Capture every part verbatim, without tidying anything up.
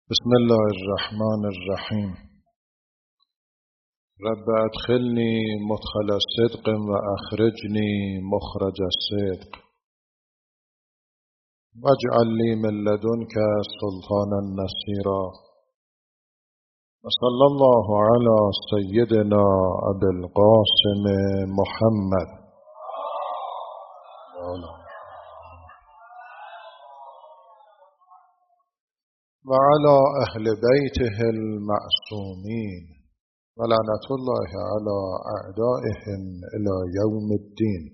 بسم الله الرحمن الرحیم. رب ادخلنی مدخل صدق و اخرجنی مخرج صدق واجعل لی من لدنک سلطانا نصیرا. وصلی الله علی سیدنا ابی القاسم محمد و علی اهل بیته المعصومین و لعنت الله علی اعدائهم الی یوم الدین.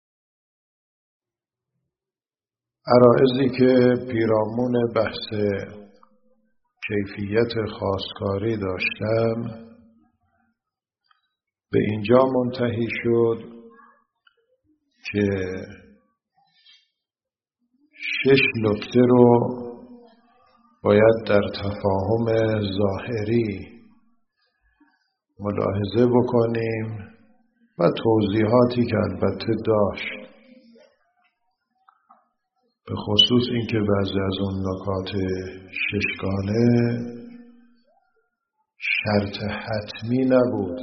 عرائضی که پیرامون بحث کیفیت خواستگاری داشتم به اینجا منتهی شد که شش نکته رو باید در تفاهم ظاهری ملاحظه بکنیم و توضیحاتی که البته داشت، به خصوص اینکه بعضی از اون نکات ششگانه شرط حتمی نبود،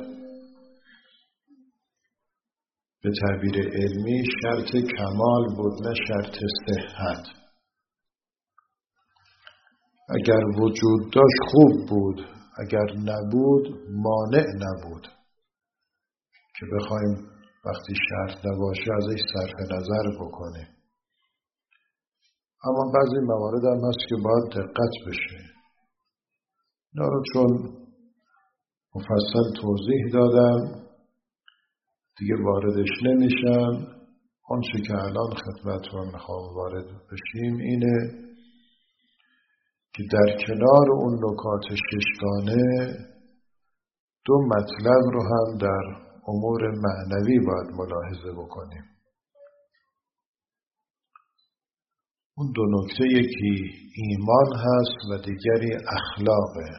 به تعبیر علمی شرط کمال بود نه شرط صحت. اگر وجود داشت خوب بود، اگر نبود مانع نبود که بخوایم وقتی شرط نباشه ازش صرف نظر بکنیم. اما بعضی موارد هم هست که باید دقت بشه. اینا رو چون مفصل توضیح دادم دیگه واردش نمیشم. آنچه که الان خدمتتون میخوام وارد بشیم اینه که در کنار اون نکات ششگانه دو مطلب رو هم در امور معنوی باید ملاحظه بکنیم. اون دو نکته یکی ایمان هست و دیگری اخلاقه.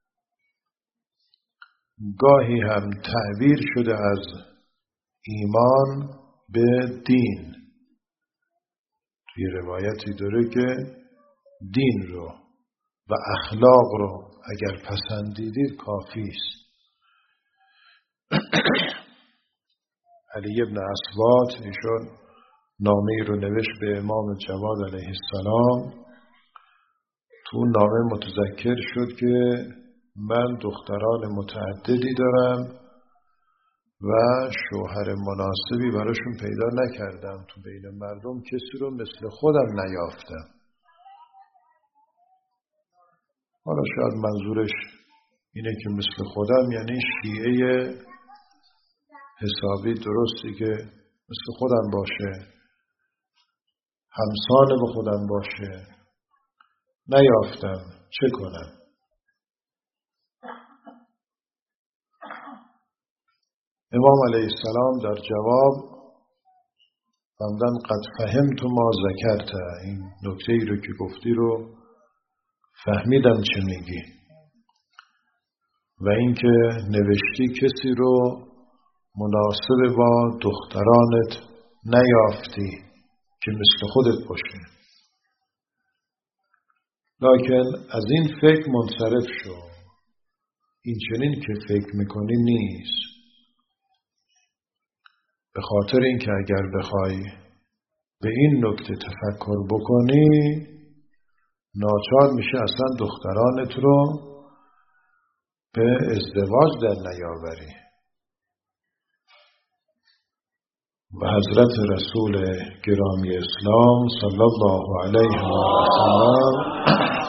گاهی هم تعبیر شده از ایمان به دین. توی روایتی داره که دین رو و اخلاق رو اگر پسندیدید کافی است. علی ابن اسوات ایشون نامه رو نوشت به امام جواد علیه السلام. تو نامه متذکر شد که من دختران متعددی دارم و شوهر مناسبی براشون پیدا نکردم، تو بین مردم کسی رو مثل خودم نیافتم. حالا شاید منظورش اینه که مثل خودم یعنی شیعه حسابی درستی که مثل خودم باشه، همسان به خودم باشه، نیافتم، چه کنم؟ امام علیه السلام در جواب فرمودن قد فهمت ما ذکرت، این نکته ای رو که گفتی رو فهمیدم چه میگی و اینکه نوشتی کسی رو مناسب با دخترانت نیافتی که مثل خودت باشه، لکن از این فکر منصرف شو. این چنین که فکر میکنی نیست، به خاطر اینکه اگر بخوای به این نکته تفکر بکنی ناچار میشه اصلا دخترانت رو به ازدواج در نیاوری. و حضرت رسول گرامی اسلام صلی الله علیه و سلم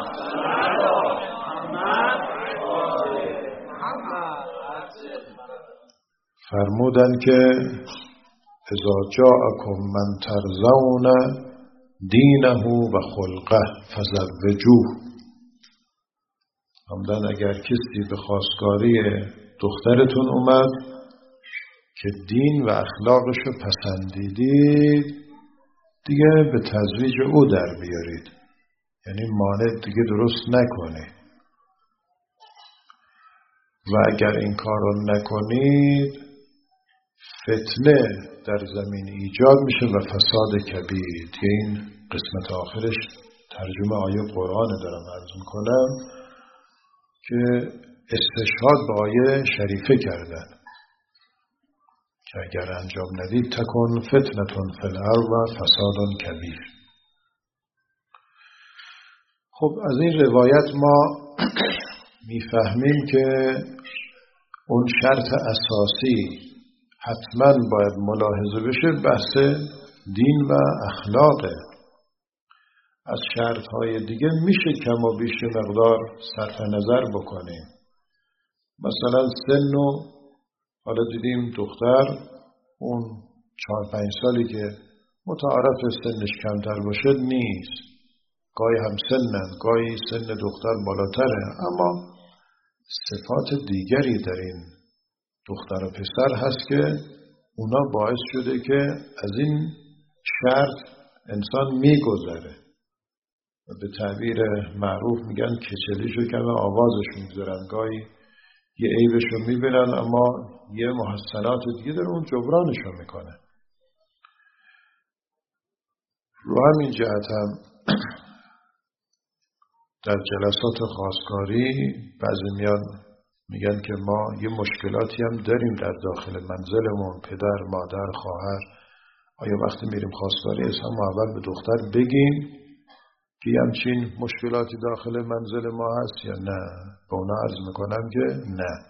فرمودن که اذا جاءکم من ترضون دینه و خلقه فزوجوه. همدن اگر کسی به خواستگاری دخترتون اومد که دین و اخلاقش رو پسندیدید دیگه به تزویج او در بیارید، یعنی مانع دیگه درست نکنید. و اگر این کار رو نکنید فتنه در زمین ایجاد میشه و فساد کبیر. که این قسمت آخرش ترجمه آیه قرآن دارم عرض میکنم. که استشهاد به آیه شریفه کردن که اگر انجام ندید تکن فتنتون فی الارض و فساد کبیر. خب از این روایت ما میفهمیم که اون شرط اساسی حتما باید ملاحظه بشه بحث دین و اخلاقه. از شرطهای دیگه میشه کم و بیش مقدار صرف نظر بکنیم. مثلا سن و حالا دیدیم دختر اون چهار پنج سالی که متعارف سنش کمتر باشه نیست، گاهی هم سنن، گاهی سن دختر بالاتره، اما صفات دیگری در این دختر و پسر هست که اونا باعث شده که از این شرط انسان میگذره و به تعبیر معروف میگن کچلیشو کمه آوازش میگذارن، گاهی یه عیبشو میبینن اما یه محسنات دیگه در اون جبرانشو میکنه. رو همین جهت هم در جلسات خواستگاری بعضی میان میگن که ما یه مشکلاتی هم داریم در داخل منزلمون، پدر، مادر، خواهر. آیا وقتی میریم خواستگاری اصلا ما اول به دختر بگیم که همچین مشکلاتی داخل منزل ما هست یا نه؟ به اونا عرض میکنم که نه.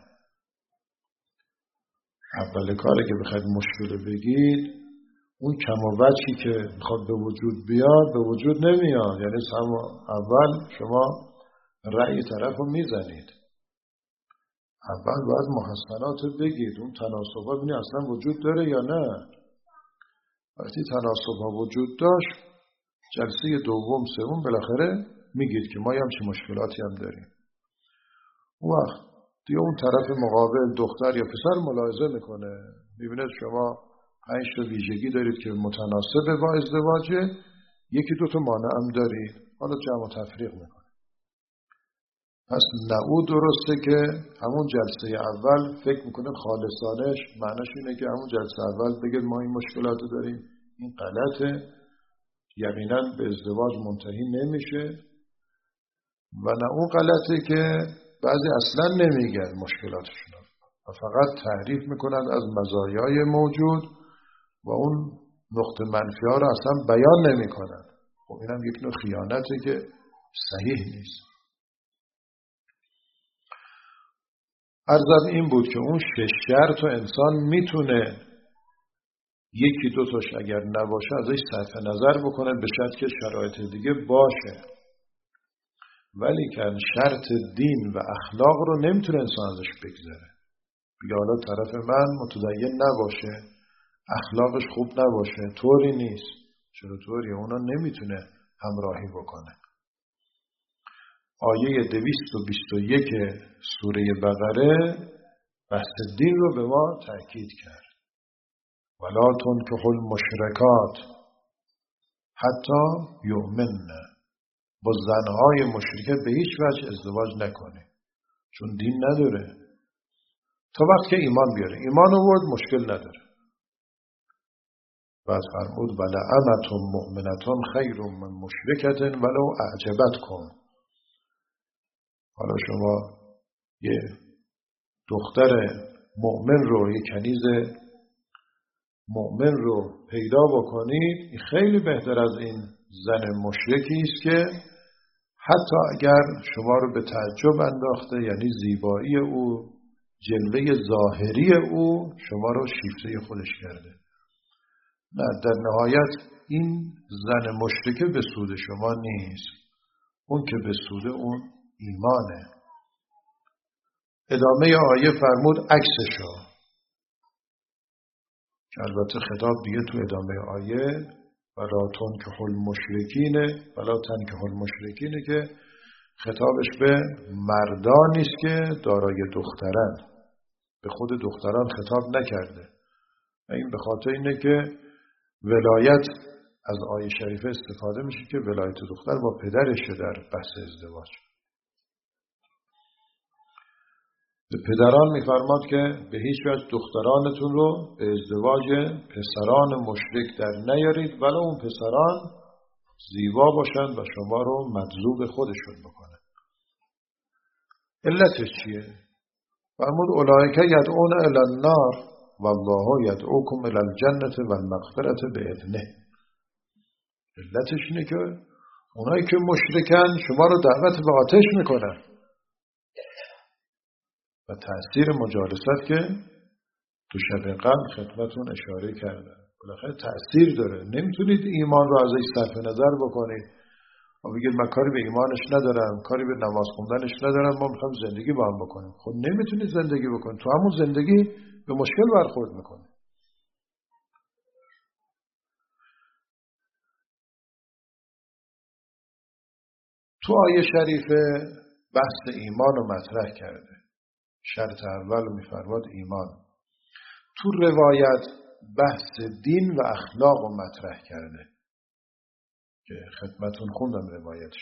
اول کاری که بخواید مشکل بگید اون کم و وجهی که میخواد به وجود بیاد به وجود نمیاد. یعنی اول شما رأی طرف رو میزنید، اول باید محسنات رو بگید، اون تناسب‌ها ببینید اصلا وجود داره یا نه. وقتی تناسب‌ها وجود داشت جلسه دوم سوم بالاخره میگید که ما هم چه مشکلاتی هم داریم. اون وقت دیگه اون طرف مقابل دختر یا پسر ملاحظه میکنه، میبینه شما پنج تا ویژگی دارید که متناسب با ازدواجه، یکی دو تا مانع هم دارید، حالا جمع و تفریق میکنه. پس نه او درسته که همون جلسه اول فکر میکنه خالصانش، معنیش اینه که همون جلسه اول بگید ما این مشکلاتو داریم، این غلطه، یقینا به ازدواج منتهی نمیشه. و نه اون غلطه که بعضی اصلا نمیگن مشکلاتشون و فقط تعریف میکنن از مزایای موجود و اون نقطه منفی ها رو اصلا بیان نمی کنن. خب اینم یک نوع خیانته که صحیح نیست. عرضم این بود که اون شش شرط رو انسان میتونه یکی دو تاش اگر نباشه ازش صرف نظر بکنه به شرط که شرایط دیگه باشه، ولی که شرط دین و اخلاق رو نمیتونه انسان ازش بگذره. بگه حالا طرف من متدین نباشه، اخلاقش خوب نباشه، طوری نیست. چرا طوری؟ اونا نمیتونه همراهی بکنه. آیه دویست و بیست و یک سوره بقره بحث دین رو به ما تأکید کرد. ولا تنکحوا المشرکات حتی یؤمنن. با زنهای مشرکه به هیچ وجه ازدواج نکنه، چون دین نداره. تا وقت که ایمان بیاره، ایمان آورد مشکل نداره. بعد فرمود ولأمة مؤمنة خیر من مشرکة ولو اعجبتکم. حالا شما یه دختر مؤمن رو، یه کنیز مؤمن رو پیدا بکنید، خیلی بهتر از این زن مشرکی است که حتی اگر شما رو به تعجب انداخته، یعنی زیبایی او، جلوه ظاهری او شما رو شیفته خودش کرده. نه، در نهایت این زن مشرکه به سود شما نیست، اون که به سود اون ایمانه. ادامه آیه فرمود عکسشو، که البته خطاب دیگه تو ادامه آیه ولا تنکحوا المشرکین ولا تنکحوا المشرکین که خطابش به مردانی است که دارای دخترن، به خود دختران خطاب نکرده. و این به خاطر اینه که ولایت از آیه شریفه استفاده میشه که ولایت دختر با پدرشه در بحث ازدواج. به پدران میفرماد که به هیچ وجه دخترانتون رو به ازدواج پسران مشرک در نیارید، ولی اون پسران زیبا باشند و شما رو مجذوب خودشون بکنن. علتش چیه؟ فرمود اولئک یدعون الی النار والله یدعوکم الی الجنة والمغفرة باذنه. علتش اینه که اونایی که مشرکن شما رو دعوت به آتش میکنن و تأثیر مجالست که تو شب قبل خدمتون اشاره کردن بالاخره تأثیر داره. نمیتونید ایمان رو ازش صرف نظر بکنید و بگید من کاری به ایمانش ندارم، کاری به نماز خوندنش ندارم، ما میخوایم زندگی با هم بکنیم. خب نمیتونید زندگی بکنید، تو همون زندگی به مشکل برخورد میکنید. تو آیه شریفه بحث ایمان رو مطرح کرده. شرط اول میفرماد ایمان. تو روایت بحث دین و اخلاق رو مطرح کرده که خدمتون خوندم روایتش.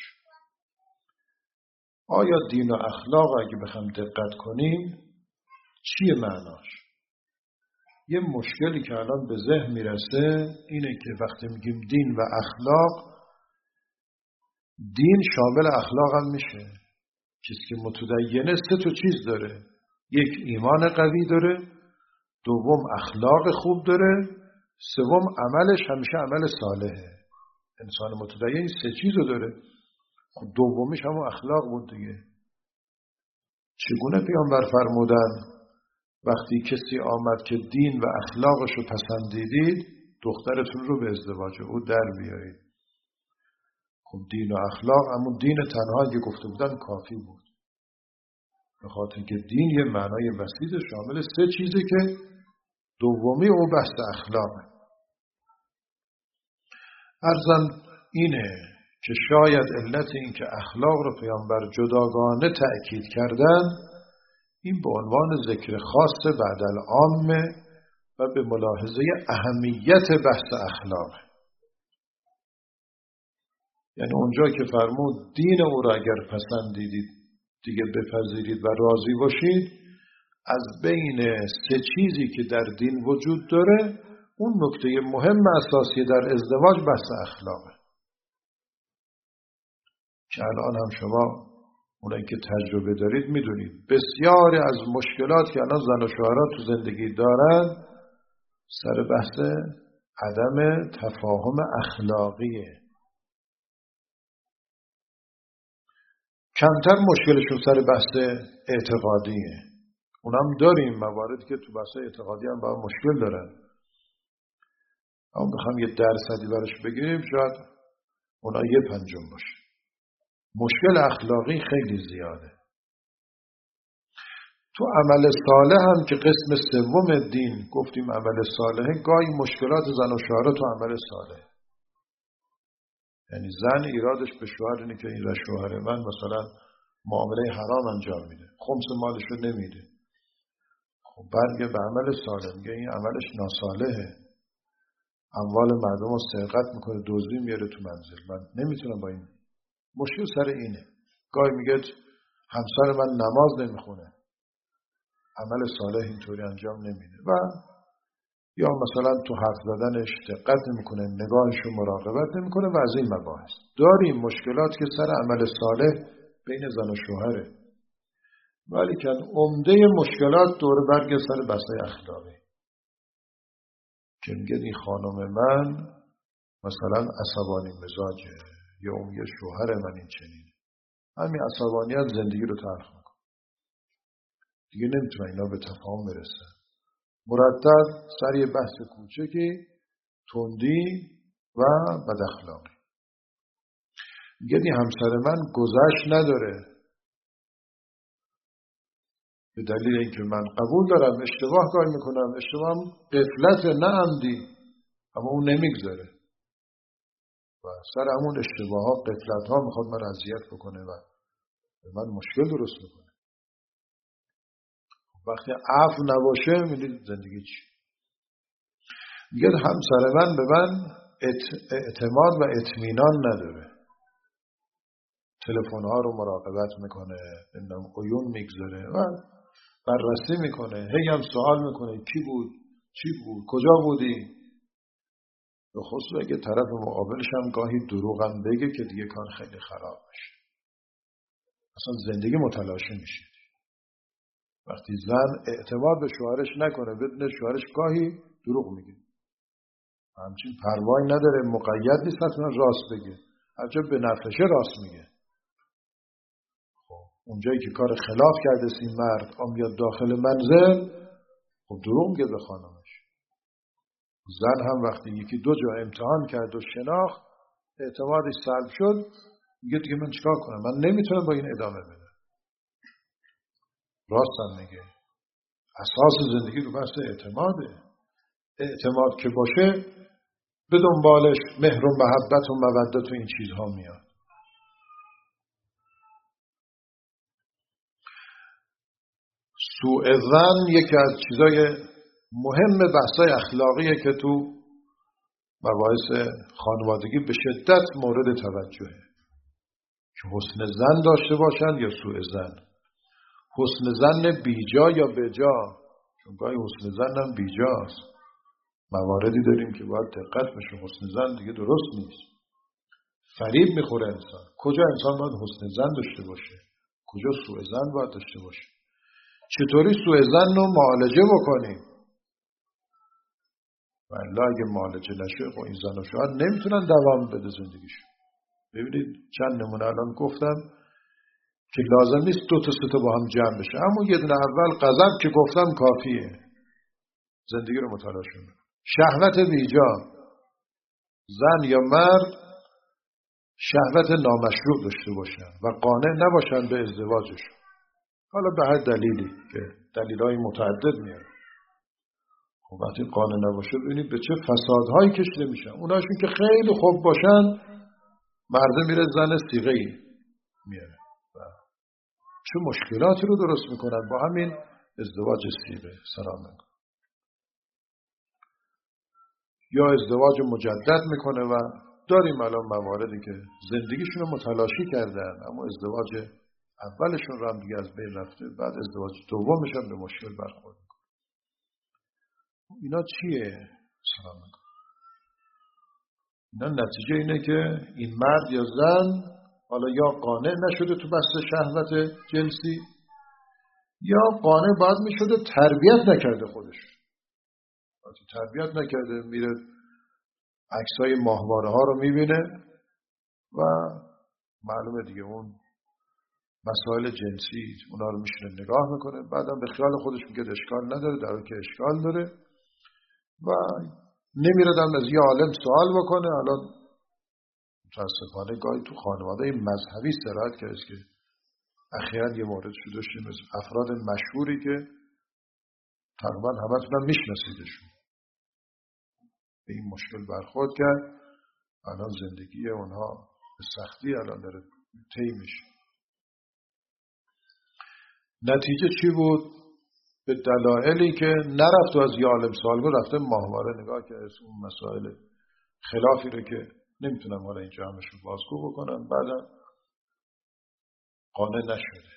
آیا دین و اخلاق اگه بخوام دقت کنیم چیه معناش؟ یه مشکلی که الان به ذهن میرسه اینه که وقتی میگیم دین و اخلاق، دین شامل اخلاق هم میشه. کسی که متدینه سه تا چیز داره: یک، ایمان قوی داره، دوم اخلاق خوب داره، سوم عملش همیشه عمل صالحه. انسان متدین سه چیزو داره. خب دومیش همون اخلاق بود دیگه. چگونه پیامبر فرمودن وقتی کسی آمد که دین و اخلاقشو پسندیدید دخترتون رو به ازدواج او در بیارید. خب دین و اخلاق، اما دین تنها که گفته بودن کافی بود، به خاطر که دین یه معنای وسیع شامل سه چیزه که دومی او بحث اخلاقه. عرضم اینه که شاید علت این که اخلاق رو پیامبر جداگانه تأکید کردن این به عنوان ذکر خاص بعد العامه و به ملاحظه اهمیت بحث اخلاق. یعنی اونجا که فرمود دین او را اگر پسندیدید دیگه بپذیرید و راضی باشید، از بین سه چیزی که در دین وجود داره اون نکته مهم اساسی در ازدواج بحث اخلاقه که الان هم شما اونایی که تجربه دارید میدونید بسیاری از مشکلات که الان زن و شوهرها تو زندگی دارن سر بحث عدم تفاهم اخلاقیه. کمتر مشکلشون سر بحث اعتقادیه. اونم داریم مواردی که تو بحث اعتقادی هم با مشکل دارن. اما بخوام یه درصدی براش بگیریم شاید اونا یه پنجم باشه. مشکل اخلاقی خیلی زیاده. تو عمل صالح هم که قسم سوم دین گفتیم عمل صالحه، گاهی مشکلات زن و شوهر تو عمل صالح. یعنی زن ایرادش به شوهر اینه که این شوهر من مثلا معامله حرام انجام میده، خمس مالش رو نمیده. خب برگه به عمل صالح، میگه این عملش ناصالحه، اموال مردم رو سرقت میکنه، دزدی میاره تو منزل، من نمیتونم با این. مشکل سر اینه. گاهی میگه همسر من نماز نمیخونه، عمل صالح اینطوری انجام نمیده. و یا مثلا تو حرف زدنش دقت نمیکنه، نگاهش رو مراقبت نمیکنه و از این مباحث. داریم مشکلات که سر عمل صالح بین زن و شوهره، ولی که عمده مشکلات دور برگ سر بحث اخلاقی که میگه این خانم من مثلا عصبانی مزاجه یا اون یه شوهر من این چنینه، همین عصبانیت زندگی رو تلخ میکنه، دیگه نمیتونه اینا به تفاهم برسن. مرتب سر یه بحث کوچکی تندی و بد اخلاقی. میگه این همسر من گذشت نداره، به دلیل اینکه من قبول دارم اشتباه کار میکنم، اشتباهم غفلت نه عمدی، اما اون نمیگذاره و سر همون اشتباه ها غفلت ها میخواد من اذیت بکنه و به من مشکل درست میکنه. وقتی عفو نباشه میدید زندگی چی؟ میگه همسر من به من اعتماد و اطمینان نداره، تلفن ها رو مراقبت میکنه، نمیدونم عیون میگذاره و بررسی میکنه، هی هم سوال میکنه کی بود، چی بود، کجا بودی. به خصوص اگه طرف مقابلش هم گاهی دروغ هم بگه که دیگه کار خیلی خراب میشه. اصلا زندگی متلاشی میشه. وقتی زن اعتماد به شوهرش نکنه، بدون شوهرش گاهی دروغ میگه، همچین پروایی نداره، مقید نیست حتما راست بگه، هرچه به نفشه راست میگه. خب اونجایی که کار خلاف کرده سی مرد آمیاد داخل منزل، خب دروغ میگه به خانمش. زن هم وقتی یکی دو جا امتحان کرد و شناخت، اعتمادش سلب شد، میگه دیگه من چیکار کنم، من نمیتونم با این ادامه بدم. راست هم میگه. اساس زندگی رو بحث اعتماده. اعتماد که باشه به دنبالش مهر و محبت و مودت و این چیزها میاد. سوء ظن یکی از چیزای مهم بحثای اخلاقیه که تو مباحث خانوادگی به شدت مورد توجهه، که حسن ظن داشته باشن یا سوء ظن. حسن ظن بیجا یا بجا، چون گاهی حسن ظن هم بیجاست. مواردی داریم که باید دقت بشه، حسن ظن دیگه درست نیست، فریب میخوره انسان. کجا انسان باید حسن ظن داشته باشه، کجا سوء ظن باید داشته باشه، چطوری سوء ظن رو معالجه بکنیم. والله اگه معالجه نشه خب این زن و شوهر نمیتونن دوام بده زندگیشون. ببینید چند نمونه الان گفتم که لازم نیست دو تا سه تا با هم جمع بشه، اما یه دونه اول غضب که گفتم کافیه، زندگی رو متلاشی میکنه. شهوت بیجا، زن یا مرد شهوت نامشروع داشته باشن و قانع نباشن به ازدواجشون، حالا به هر دلیلی که دلیل‌های متعدد میاره. خب وقتی قانع نباشه ببینید به چه فسادهایی کشیده میشن. اوناشون که خیلی خوب باشن، مرد میره زن صیغه‌ای میاره و چه مشکلاتی رو درست میکنن با همین ازدواج صیغه. سلام علیکم. یا ازدواج مجدد میکنه و داریم الان مواردی که زندگیشون رو متلاشی کردن، اما ازدواج اولشون رو هم دیگه از بین رفته، بعد ازدواج دومش هم به مشکل برخورد میکنه. اینا چیه؟ سلام علیکم. اینا نتیجه اینه که این مرد یا زن حالا یا قانع نشده تو بحث شهوت جنسی، یا قانع باید میشده تربیت نکرده خودش. وقتی تربیت نکرده میره عکسای ماهواره ها رو میبینه و معلومه دیگه اون مسائل جنسی اونا رو میشینه نگاه میکنه، بعدم به خیال خودش میگه اشکال نداره، در حالی که اشکال داره و نمیره دم از یه عالم سوال بکنه. الان متاسفانه گاهی تو خانواده مذهبی سرایت کرده که اخیراً یه مورد شده داشتیم از افراد مشهوری که تقریبا همتون هم میشناسیدشون، به این مشکل برخورد کرد. الان زندگی اونها به سختی الان داره طی میشه. نتیجه چی بود؟ به دلایلی که نرفت و از یه عالم سوال بود، رفته ماهواره نگاه کرد، اون مسائل خلافی رو که نمیتونم حالا اینجا همشون بازگو بکنم، بعدم قانع نشده.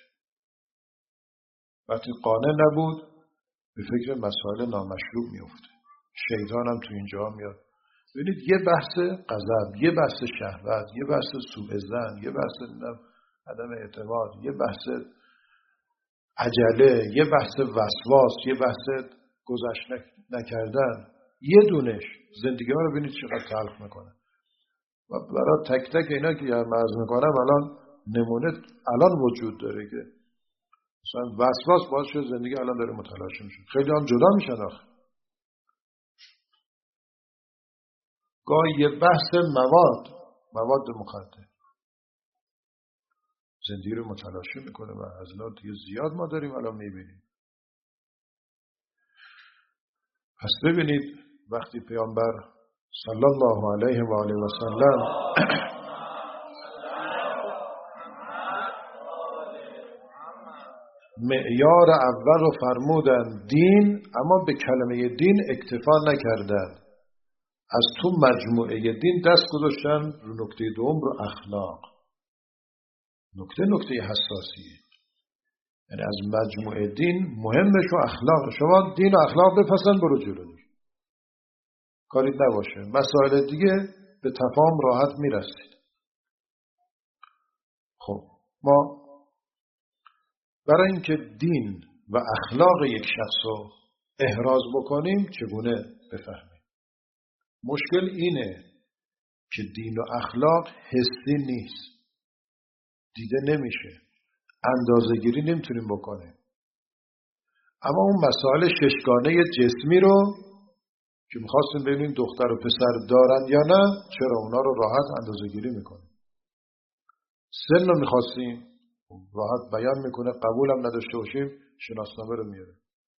وقتی قانع نبود به فکر مسائل نامشروع میفته. شیطان هم تو اینجا میاد. ببینید یه بحث غضب، یه بحث شهوت، یه بحث سوء ظن، یه بحث عدم اعتماد، یه بحث عجله، یه بحث وسواس، یه بحث گذشت نکردن، یه دونش زندگی ها رو ببینید چقدر تلخ میکنه. و برای تک تک اینا که یه مرز میکنم الان نمونه الان وجود داره که مثلا وسواس باعث شد زندگی الان داره متلاشی میشه. خیلی هم جدا میشن آخه. گاهی یه بحث مواد مواد مخدر زندگی رو متلاشی میکنه و از اینا دیگه زیاد ما داریم الان میبینیم. پس ببینید وقتی پیامبر صلی الله علیه و آله و سلم معیار اول رو فرمودن دین، اما به کلمه دین اکتفا نکردن، از تو مجموعه دین دست گذاشتن رو نکته دوم رو اخلاق. نکته نکته حساسیه، یعنی از مجموعه دین مهمش و اخلاق. شما دین و اخلاق بپسند برو جلو، کاری نباشه، مسائل دیگه به تفاهم راحت میرسید. خب ما برای اینکه دین و اخلاق یک شخص رو احراز بکنیم چگونه بفهمیم؟ مشکل اینه که دین و اخلاق حسی نیست، دیده نمیشه، اندازه گیری نمیتونیم بکنیم. اما اون مسائل ششگانه جسمی رو که میخواستیم ببینیم دختر و پسر دارن یا نه، چرا اونا رو راحت اندازه گیری میکنیم. سن رو میخواستیم راحت بیان میکنه، قبول هم نداشته باشیم شناسنامه رو میاره.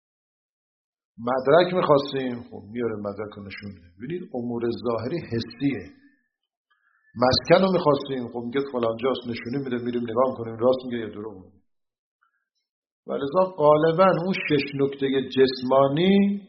مدرک میخواستیم، خب میاره مدرک رو نشون میده. ببینید امور ظاهری حسیه. مسکن رو میخواستیم، خب میگه فلانجاست، نشونی میده، میریم نگاه کنیم راست میگه یا دروغ میگه. ولذا غالبا اون شش نکته جسمانی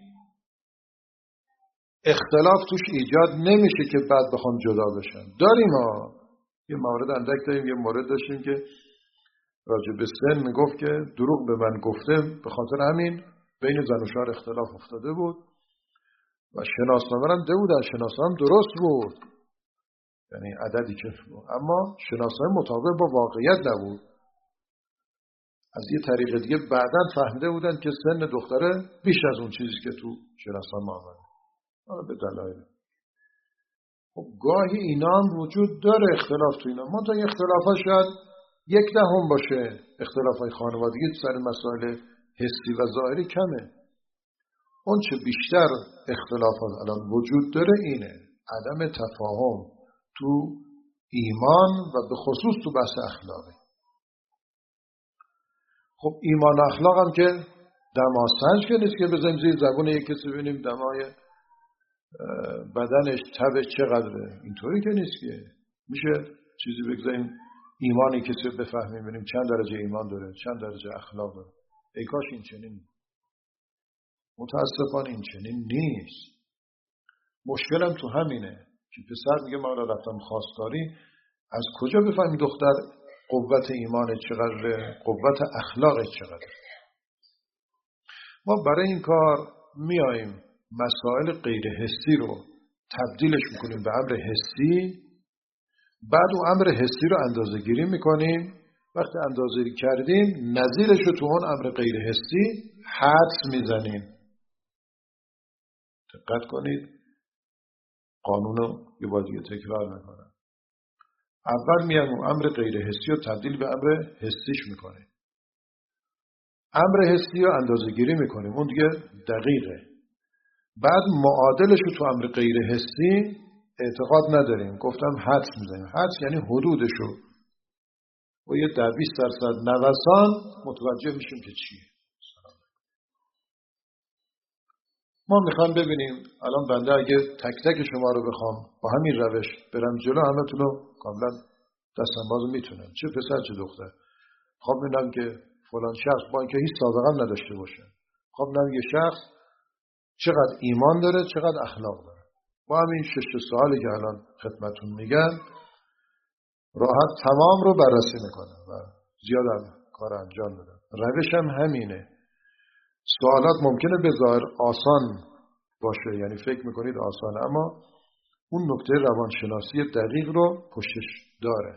اختلاف توش ایجاد نمیشه که بعد بخوام جدا بشن. داریم ها، یه مورد اندک داریم. یه مورد داشتیم که راجع به سن میگفت که دروغ به من گفته، به خاطر همین بین زن و شوهر اختلاف افتاده بود و شناسنامه هم ده بودن، شناسنامه درست بود، یعنی عددی که بود، اما شناسنامه مطابق با واقعیت نبود. از یه طریق دیگه بعداً فهمیده بودن که سن دختره بیش از اون چیزی که تو شناسنامه آمده. حالا به دلایل. خب گاهی اینا هم وجود داره، اختلاف تو اینا. ما تا این اختلافات شاید یک دهم باشه، اختلافای خانوادگی سر مسائل حسی و ظاهری کمه. اون چه بیشتر اختلافات الان وجود داره اینه عدم تفاهم تو ایمان و به خصوص تو بحث اخلاقی. خب ایمان و اخلاق هم که دماسنج که نیست که بزنیم زیر زبون یک کسی ببینیم دمای بدنش تبش چقدره، اینطوری که نیست که میشه چیزی بگذاریم ایمانی کسی رو بفهمیم ببینیم چند درجه ایمان داره، چند درجه اخلاق داره. ای کاش این چنین، متاسفانه این چنین نیست. مشکلم تو همینه که پسر میگه من رفتم خواستگاری، از کجا بفهمی دختر قوت ایمان چقدره، قوت اخلاق چقدره؟ ما برای این کار میاییم مسائل غیر حسی رو تبدیلش میکنیم به امر حسی، بعد اون امر حسی رو اندازه گیری میکنیم. وقتی اندازه گیری کردیم نظیرش رو تو اون امر غیر حسی حدس میزنیم. دقت کنید، قانون رو یه بار دیگه تکرار میکنم. اول میایم اون امر غیر حسی رو تبدیل به امر حسیش میکنیم. امر حسی رو اندازه گیری میکنیم، اون دیگه دقیقه. بعد معادلش رو تو امر غیر حسی اعتقاد نداریم، گفتم حدس میزنیم. حدس یعنی حدودش رو با یه ده بیست درصد نوسان متوجه میشیم که چیه. ما میخوام ببینیم الان بنده اگه تک تک شما رو بخوام با همین روش برم جلو، همتون رو کاملا دستم باز میتونم، چه پسر چه دختر. خب میدونم که فلان شخص با اینکه هیچ سابقه هم نداشته باشه، خب میدونم یه شخص چقدر ایمان داره، چقدر اخلاق داره. با همین شش سوالی که الان خدمتون میگم راحت تمام رو بررسی میکنم و زیاد کار انجام بدم. روش هم همینه. سوالات ممکنه به ظاهر آسان باشه، یعنی فکر میکنید آسانه، اما اون نکته روانشناسی دقیق رو پشتش داره.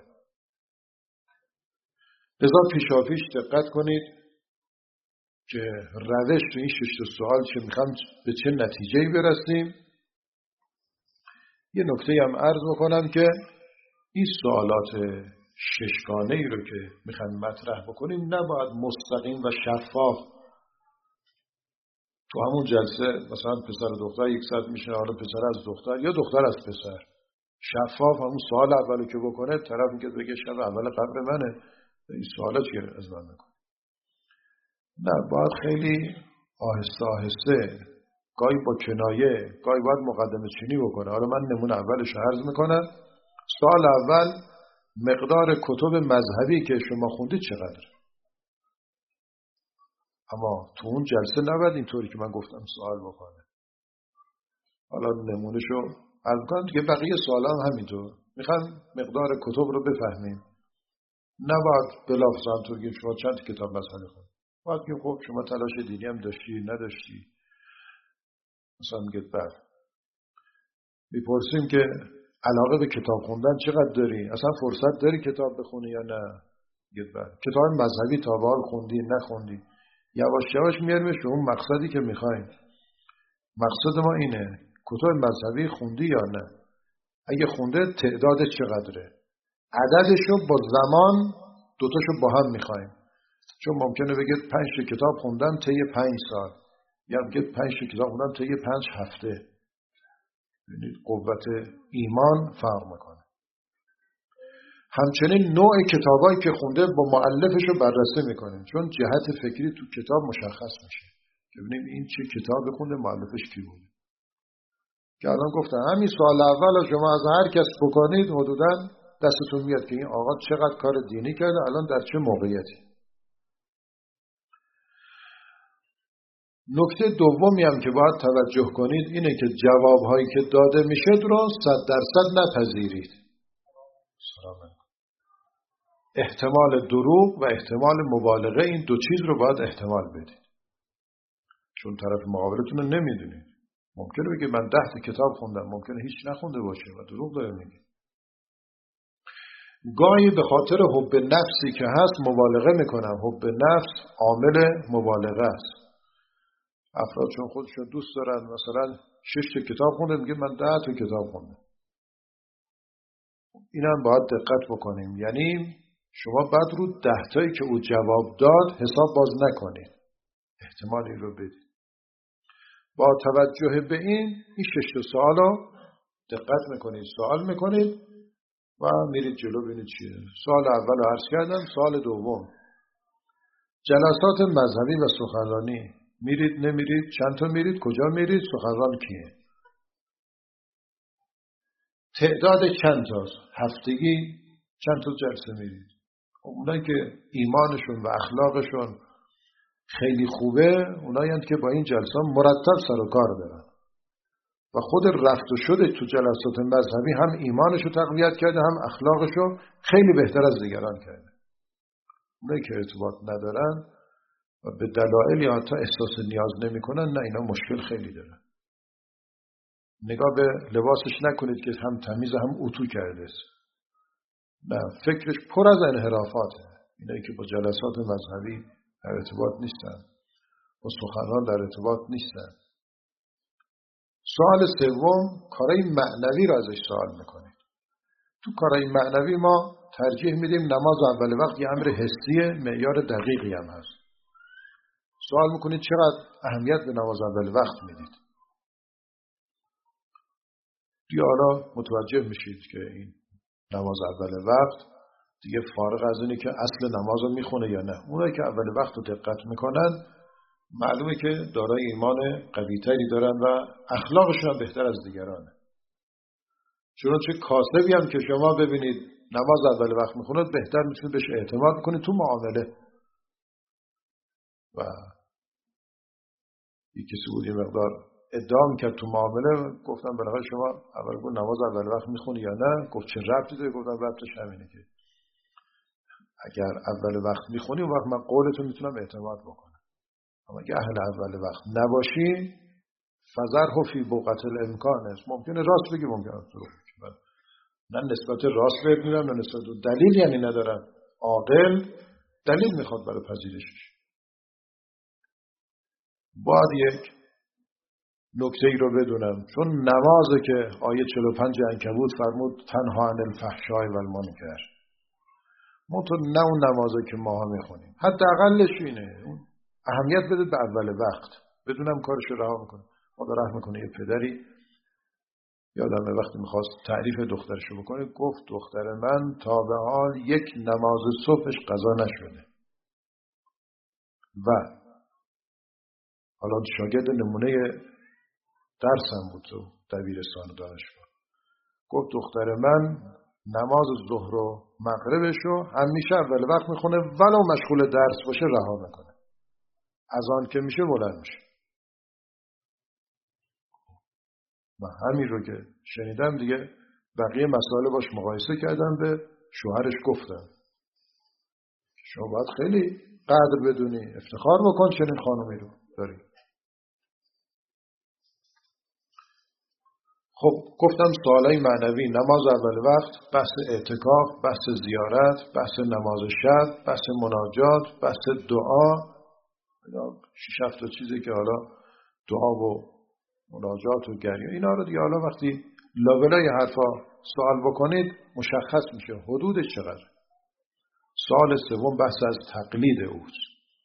لذا پیشاپیش دقت کنید که روش تو این شش سوال چه میخوام به چه نتیجه‌ای برسیم. یه نکته هم عرض میکنم که این سوالات ششگانه ای رو که میخوایم مطرح بکنیم نباید مستقیم و شفاف تو همون جلسه مثلا پسر و دختر یک ساعت میشه، حالا پسر از دختر یا دختر از پسر، شفاف همون سوال اولو که بکنه طرف میگه بگه شب اول قبر منه، این سوالا چیه از من میکنه. نه، باید خیلی آهسته آهسته، گاهی با کنایه، گاهی باید مقدمه چینی بکنه. حالا من نمونه اولش عرض میکنم. سوال اول، مقدار کتب مذهبی که شما خوندید چقدر؟ اما تو اون جلسه نباید اینطوری که من گفتم سوال بکنه. حالا نمونهشو عرض کنم دیگه، بقیه سوال هم همینطور. میخوام مقدار کتب رو بفهمیم. نباید بلافظ همطور که شما چند کتاب مذهبی خوندید. باید که خب شما تلاش دینی هم داشتی نداشتی. مثلا میگید بعد میپرسیم که علاقه به کتاب خوندن چقدر داری؟ اصلا فرصت داری کتاب بخونی یا نه؟ کتاب مذهبی تا به حال خوندی نخوندی، یواش یواش میاریمش به اون مقصدی که میخوایم. مقصد ما اینه کتاب مذهبی خوندی یا نه، اگه خونده تعدادش چقدره، عددشو با زمان دوتاشو با هم میخوایم. چون ممکنه بگید پنج تا کتاب خوندم طی پنج سال، یا بگید پنج تا کتاب خوندم طی پنج هفته. ببینید قوت ایمان فرق میکنه. همچنین نوع کتابایی که خونده با مؤلفش رو بررسی میکنیم، چون جهت فکری تو کتاب مشخص میشه که ببینیم این چه کتابی خونده، مؤلفش کی بوده. که الان گفتم همین سوال اول شما از هر کس بکنید حدوداً دستتون میاد که این آقا چقدر کار دینی کرده، الان در چه موقعیتی. نکته دومی هم که باید توجه کنید اینه که جوابهایی که داده میشه رو صد درصد نپذیرید. سلام علیکم. احتمال دروغ و احتمال مبالغه، این دو چیز رو باید احتمال بدید، چون طرف مقابلتون رو نمیدونید. ممکنه بگه من ده تا کتاب خوندم، ممکنه هیچ نخونده باشه و دروغ داره میگه. گاهی به خاطر حب نفسی که هست مبالغه میکنم. حب نفس عامل مبالغه است. افراد چون خودشون دوست دارن مثلا شش تا کتاب خونده، میگه من ده تا کتاب خوندم. اینم باید دقت بکنیم، یعنی شما بعد رو ده تایی که او جواب داد حساب باز نکنید، احتمالی رو بدید. با توجه به این این شش تا سوال رو دقت میکنید، سوال میکنید و میرید جلو ببینید چیه. سوال اول رو عرض کردم. سوال دوم، جلسات مذهبی و سخنرانی میرید نمیرید؟ چند تا میرید؟ کجا میرید؟ سخنران کیه؟ تعداد چند تاست؟ هفتگی چند تا جلسه میرید؟ اونایی که ایمانشون و اخلاقشون خیلی خوبه، اونایی هستند که با این جلسه مرتب سر و کار دارن و خود رفت و شده تو جلسات مذهبی هم ایمانشو تقویت کرده، هم اخلاقشو خیلی بهتر از دیگران کرده. اونایی که ارتباط ندارن و به دلایل یا حتی احساس نیاز نمی کنن، نه، اینا مشکل خیلی دارن. نگاه به لباسش نکنید که هم تمیز هم اتو کرده است. نه، فکرش پر از انحرافاته. اینایی که با جلسات مذهبی در ارتباط نیستن، با سخنران در ارتباط نیستن. سوال سوم، کارهای معنوی را ازش سوال میکنید. تو کارهای معنوی ما ترجیح میدیم نماز اول وقت یه امر حسیه، معیار دقیقی هم هست. سوال میکنید چقدر اهمیت به نماز اول وقت میدید؟ دیگه حالا متوجه میشید که این نماز اول وقت دیگه فارغ از اینه که اصل نماز رو میخونه یا نه. اونایی که اول وقت رو دقت میکنن معلومه که دارای ایمان قوی‌تری دارن و اخلاقشون هم بهتر از دیگرانه. چنانچه کاسبی هم که شما ببینید نماز اول وقت میخونه، بهتر میتونید بهش اعتماد کنید تو معامله. و یک کسی بود یه مقدار ادعا میکرد تو معامله، گفتم بالاخره شما اول گفت نماز اول وقت میخونی یا نه؟ گفت چه ربطی داره؟ گفتم ربطش همینه که اگر اول وقت میخونی اون وقت من قولتو میتونم اعتماد بکنم، اما اگه اهل اول وقت نباشی فذرهو فی بوقت الامکان است. ممکنه راست بگی، ممکنه دروغ بگی. نه نسبت راست بهت میدم، نه نسبت دلیل یعنی ندارم. عاقل دلیل میخواد برای پذیرشش. باید یک نکته ای رو بدونم، چون نمازه که آیه چهل و پنج عنکبوت فرمود تنها عن الفحشاء و المنکر، منتها نه اون نمازه که ماها میخونیم. حداقلش اینه اهمیت بده به اول وقت، بدونم کارش رو رها میکنه. خدا رحم کنه یه پدری یادمه وقتی میخواست تعریف دخترشو بکنه، گفت دختر من تا به حال یک نماز صبحش قضا نشده. و حالا شاگرد نمونه درسم بود تو دبیرستان و دانشگاه، گفت دختر من نماز ظهر و مغربشو همیشه اول وقت میخونه، ولو مشغول درس باشه رها میکنه. از آن که میشه بلند میشه. و همین رو که شنیدم دیگه بقیه مسائل باش مقایسه کردم، به شوهرش گفتم شما باید خیلی قدر بدونی، افتخار بکن چنین خانمی رو داری. خب گفتم سوالای معنوی، نماز اول وقت، بحث اعتکاف، بحث زیارت، بحث نماز شب، بحث مناجات، بحث دعا، اینا شش هفت تا چیزی که حالا دعا و مناجات و گریه اینا رو دیگه حالا وقتی لابلای حرفا سوال بکنید مشخص میشه حدودش چقدر. سوال سوم بحث از تقلید اوست.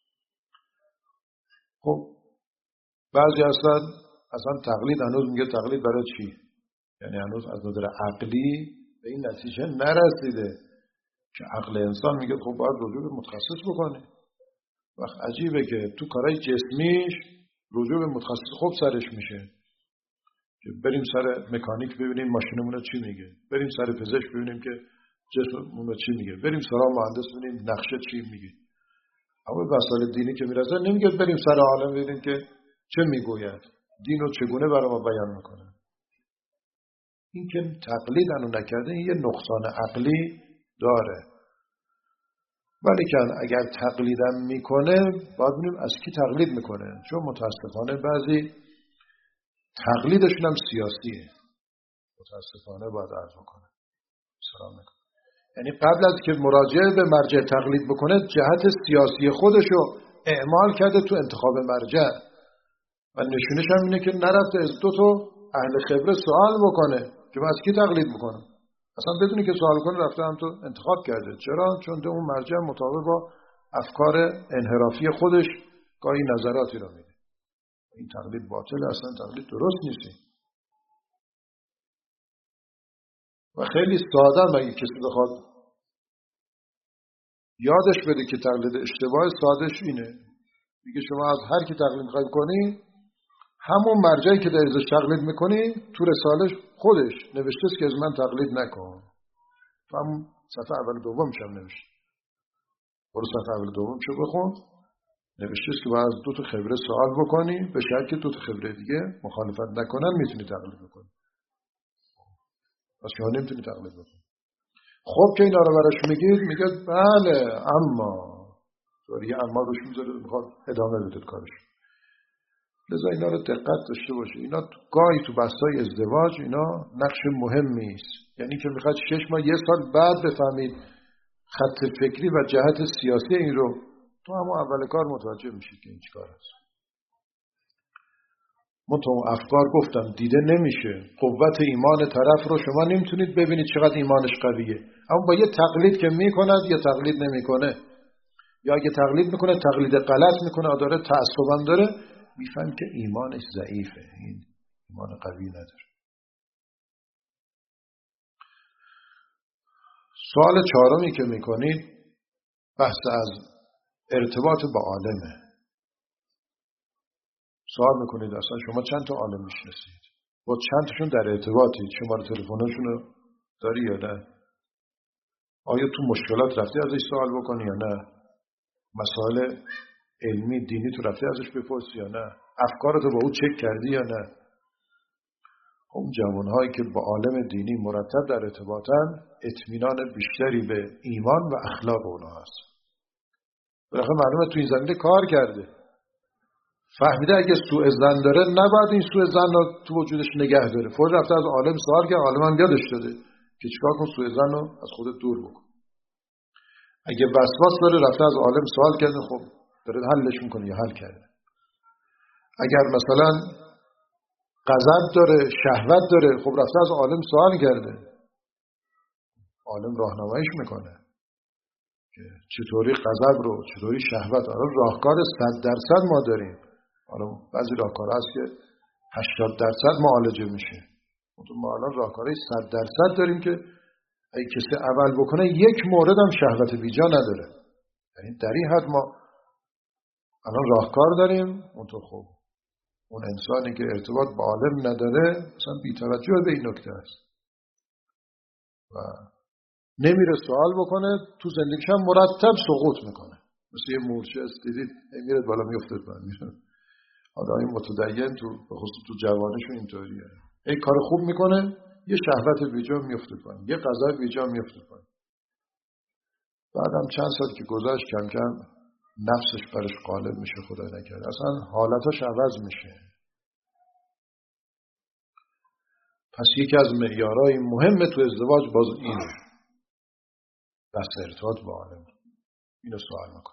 خب بعضی اصلا اصلا تقلید هنوز میگه تقلید برای چی؟ یعنی هنوز از نظر عقلی به این نتیجه نرسیده که عقل انسان میگه خب باید رجوع به متخصص بکنه. وقت عجیبه که تو کارهای جسمیش رجوع به متخصص خوب سرش میشه که بریم سر مکانیک ببینیم ماشینمون رو چی میگه، بریم سر پزشک ببینیم که جسممون رو چی میگه، بریم سراغ مهندس ببینیم نقشه چی میگه. اما مسائل دینی که میرسه نمیگه بریم سر عالم ببینیم که چه میگوید، دین رو چگونه برای ما بیان میکنه. این که تقلید انو نکرده این یه نقصان عقلی داره. ولی که اگر تقلیدم میکنه باید ببینیم از کی تقلید میکنه، چون متاسفانه بعضی تقلیدشون هم سیاسیه. متاسفانه باید عرض بکنه سلام میکنه. یعنی قبل از که مراجعه به مرجع تقلید بکنه جهت سیاسی خودشو اعمال کرده تو انتخاب مرجع و نشونش هم اینه که نرفته از دو تا اهل خبره سوال بکنه که من از کی تقلید بکنم. اصلا بدونی که سوال کنه رفته هم تو انتخاب کرده. چرا؟ چون اون مرجع مطابق با افکار انحرافی خودش گاهی نظراتی رو میده. این تقلید باطل، اصلا تقلید درست نیست. و خیلی ساده مگه کسی بخواد یادش بده که تقلید اشتباه سادهش اینه. میگه شما از هر کی تقلید میخواید کنی همون مرجعی که در ازش تقلید میکنی تو رسالش خودش نوشته است که از من تقلید نکن. تو همون صفحه اول دوم شم نوشته. برو صفحه اول دوم شو بخون. نوشته است که باید از دو تا خبره سوال بکنی به شرطی که دو تا خبره دیگه مخالفت نکنن میتونی تقلید بکنی. پس شما نمیتونی تقلید بکنی. خب که اینا رو براش میگید میگه بله اما طوری اما روش میذاره میخواد ادامه بده کارش. لذا اینا رو دقت داشته باشه. اینا گاهی تو بحث‌های ازدواج اینا نقش مهمی است. یعنی که میخواد شش ماه یه سال بعد بفهمید خط فکری و جهت سیاسی این رو تو همون اول کار متوجه میشید که این چیکار است. من تو افکار گفتم دیده نمیشه. قوت ایمان طرف رو شما نمیتونید ببینید چقدر ایمانش قویه. اما با یه تقلید که میکند یا تقلید نمیکنه یا اگه تقلید میکنه تقلید غلط میکنه داره تعصبم داره میفهم که ایمانش ضعیفه. این ایمان قوی نداره. سوال چهارمی که میکنید بحث از ارتباط با عالمه. سوال میکنید اصلا شما چند تا عالم میشناسید؟ با چند تاشون در ارتباطید؟ شماره تلفنشون رو داری یا نه؟ آیا تو مشکلات رفتی ازش سوال بکنی یا نه؟ مسائل علمی دینی تو رفتی ازش بپرسی یا نه؟ افکارتو با او چک کردی یا نه؟ اون جوانهایی که با عالم دینی مرتب در ارتباطن اطمینان بیشتری به ایمان و اخلاق اونها هست. بالاخره معلومه تو این زمینه کار کرده. فهمیده اگه سوء ظن داره نباید این سوء ظن رو تو وجودش نگه داره. فوری رفته از عالم سوال کرد، عالم هم یادش داده که چیکار کن سوء ظن رو از خودت دور بکن. اگه وسواس داره رفته از عالم سوال کرده، خب داره حلش میکنه یا حل کرده. اگر مثلا غضب داره، شهوت داره، خب رفته از عالم سوال کرده. عالم راهنماییش میکنه که چطوری غضب رو، چطوری شهوت رو. راهکار صد درصد ما داریم. حالا بعضی راهکارها هست که هشتاد درصد معالجه میشه. ما الان راهکارهای صد درصد داریم که اگه کسی اول بکنه یک مورد هم شهوت بیجا نداره. یعنی در این حد ما الان راهکار داریم. اون تو خوب اون انسانی که ارتباط با عالم نداره مثلا بی‌توجه به این نکته است و نمیره سوال بکنه، تو زندگیش هم مرتب سقوط میکنه. مثل یه مورچه است دیدید میره بالا میفته بالا میره. آدمی متدین تو به خصوص تو جوانیشون اینطوریه. ای کار خوب میکنه یه شهوت بیجا میفته پایین، یه غضب بیجا میفته پایین. بعدم چند سال که گذشت کم کم نفسش برش غالب میشه، خدا نکرده اصلا حالتاش عوض میشه. پس یکی از معیارهای مهم تو ازدواج باز اینه، بحث ارتباط با عالم. اینو سوال میکنم.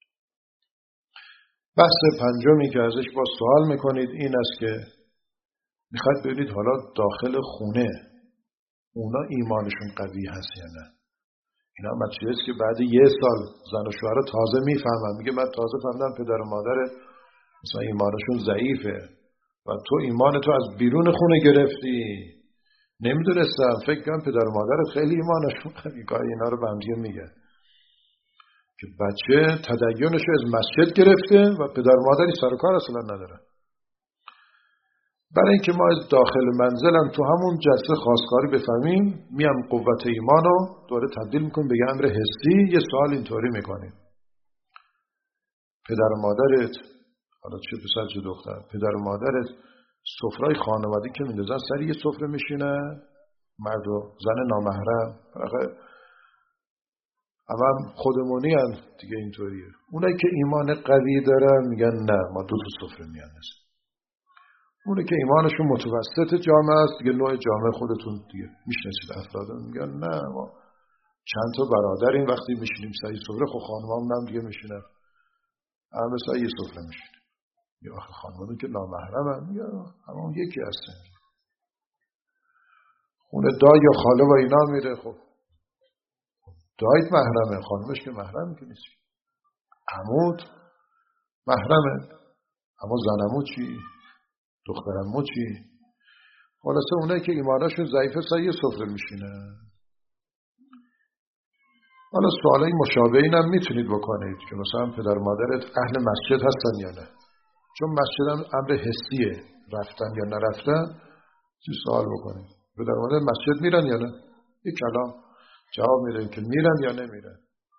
بحث پنجمی که ازش با سوال میکنید این است که میخواید ببینید حالا داخل خونه اونا ایمانشون قوی هست یا نه. اینا مسئله است که بعد یه سال زن و شوهر تازه میفهمن، میگه من تازه فهمیدم پدر و مادر مثلا ایمانشون ضعیفه و تو ایمان تو از بیرون خونه گرفتی. نمیدونستم، فکر کنم پدر و مادرت خیلی ایمانشون قوی، گاهی اینا رو به هم دیگه میگه که بچه تدینش از مسجد گرفته و پدر و مادری سر و کار اصلا نداره. برای اینکه ما از داخل منزلم تو همون جلسه خواستگاری بفهمیم، میام قوت ایمانو دوره تبدیل میکنیم به امر حسی. یه سوال اینطوری میکنیم: پدر و مادرت، حالا چه پسر چه دختر، پدر و مادرت سفرهای خانوادگی که میندازن سر یه سفره میشینه، مرد و زن نامحرم، اما خودمونی هم دیگه اینطوریه. اونایی که ایمان قوی دارن میگن نه، ما دو تا سفره میاندازیم. اونایی که ایمانشون متوسط جامعه است، دیگه نوع جامعه خودتون دیگه میشناسید افراد، میگن نه، ما چند تا برادریم وقتی میشینیم سر سفره، خب خانمامون هم دیگه میشینن، همه سر یه سفره میشینیم. یا آخه خانمامون که نامحرمن، یا همون یکی هستن. خونه دای یا خاله و اینا میره، خب دایت محرمه، خانمش که محرم که نیست. عمود محرمه، اما زنمو چی؟ دخترمو چی؟ خلاصه اونایی که ایمانشون ضعیفه سر یه سفره میشینه. حالا سوالای مشابهی هم میتونید بکنید که مثلا پدر مادرت اهل مسجد هستن یا نه؟ چون مسجد هم امر حسیه، رفتن یا نرفتن. چی سوال بکنید؟ پدر مادر مسجد میرن یا نه؟ یک کلام جواب میدن که میرن یا نمیرن.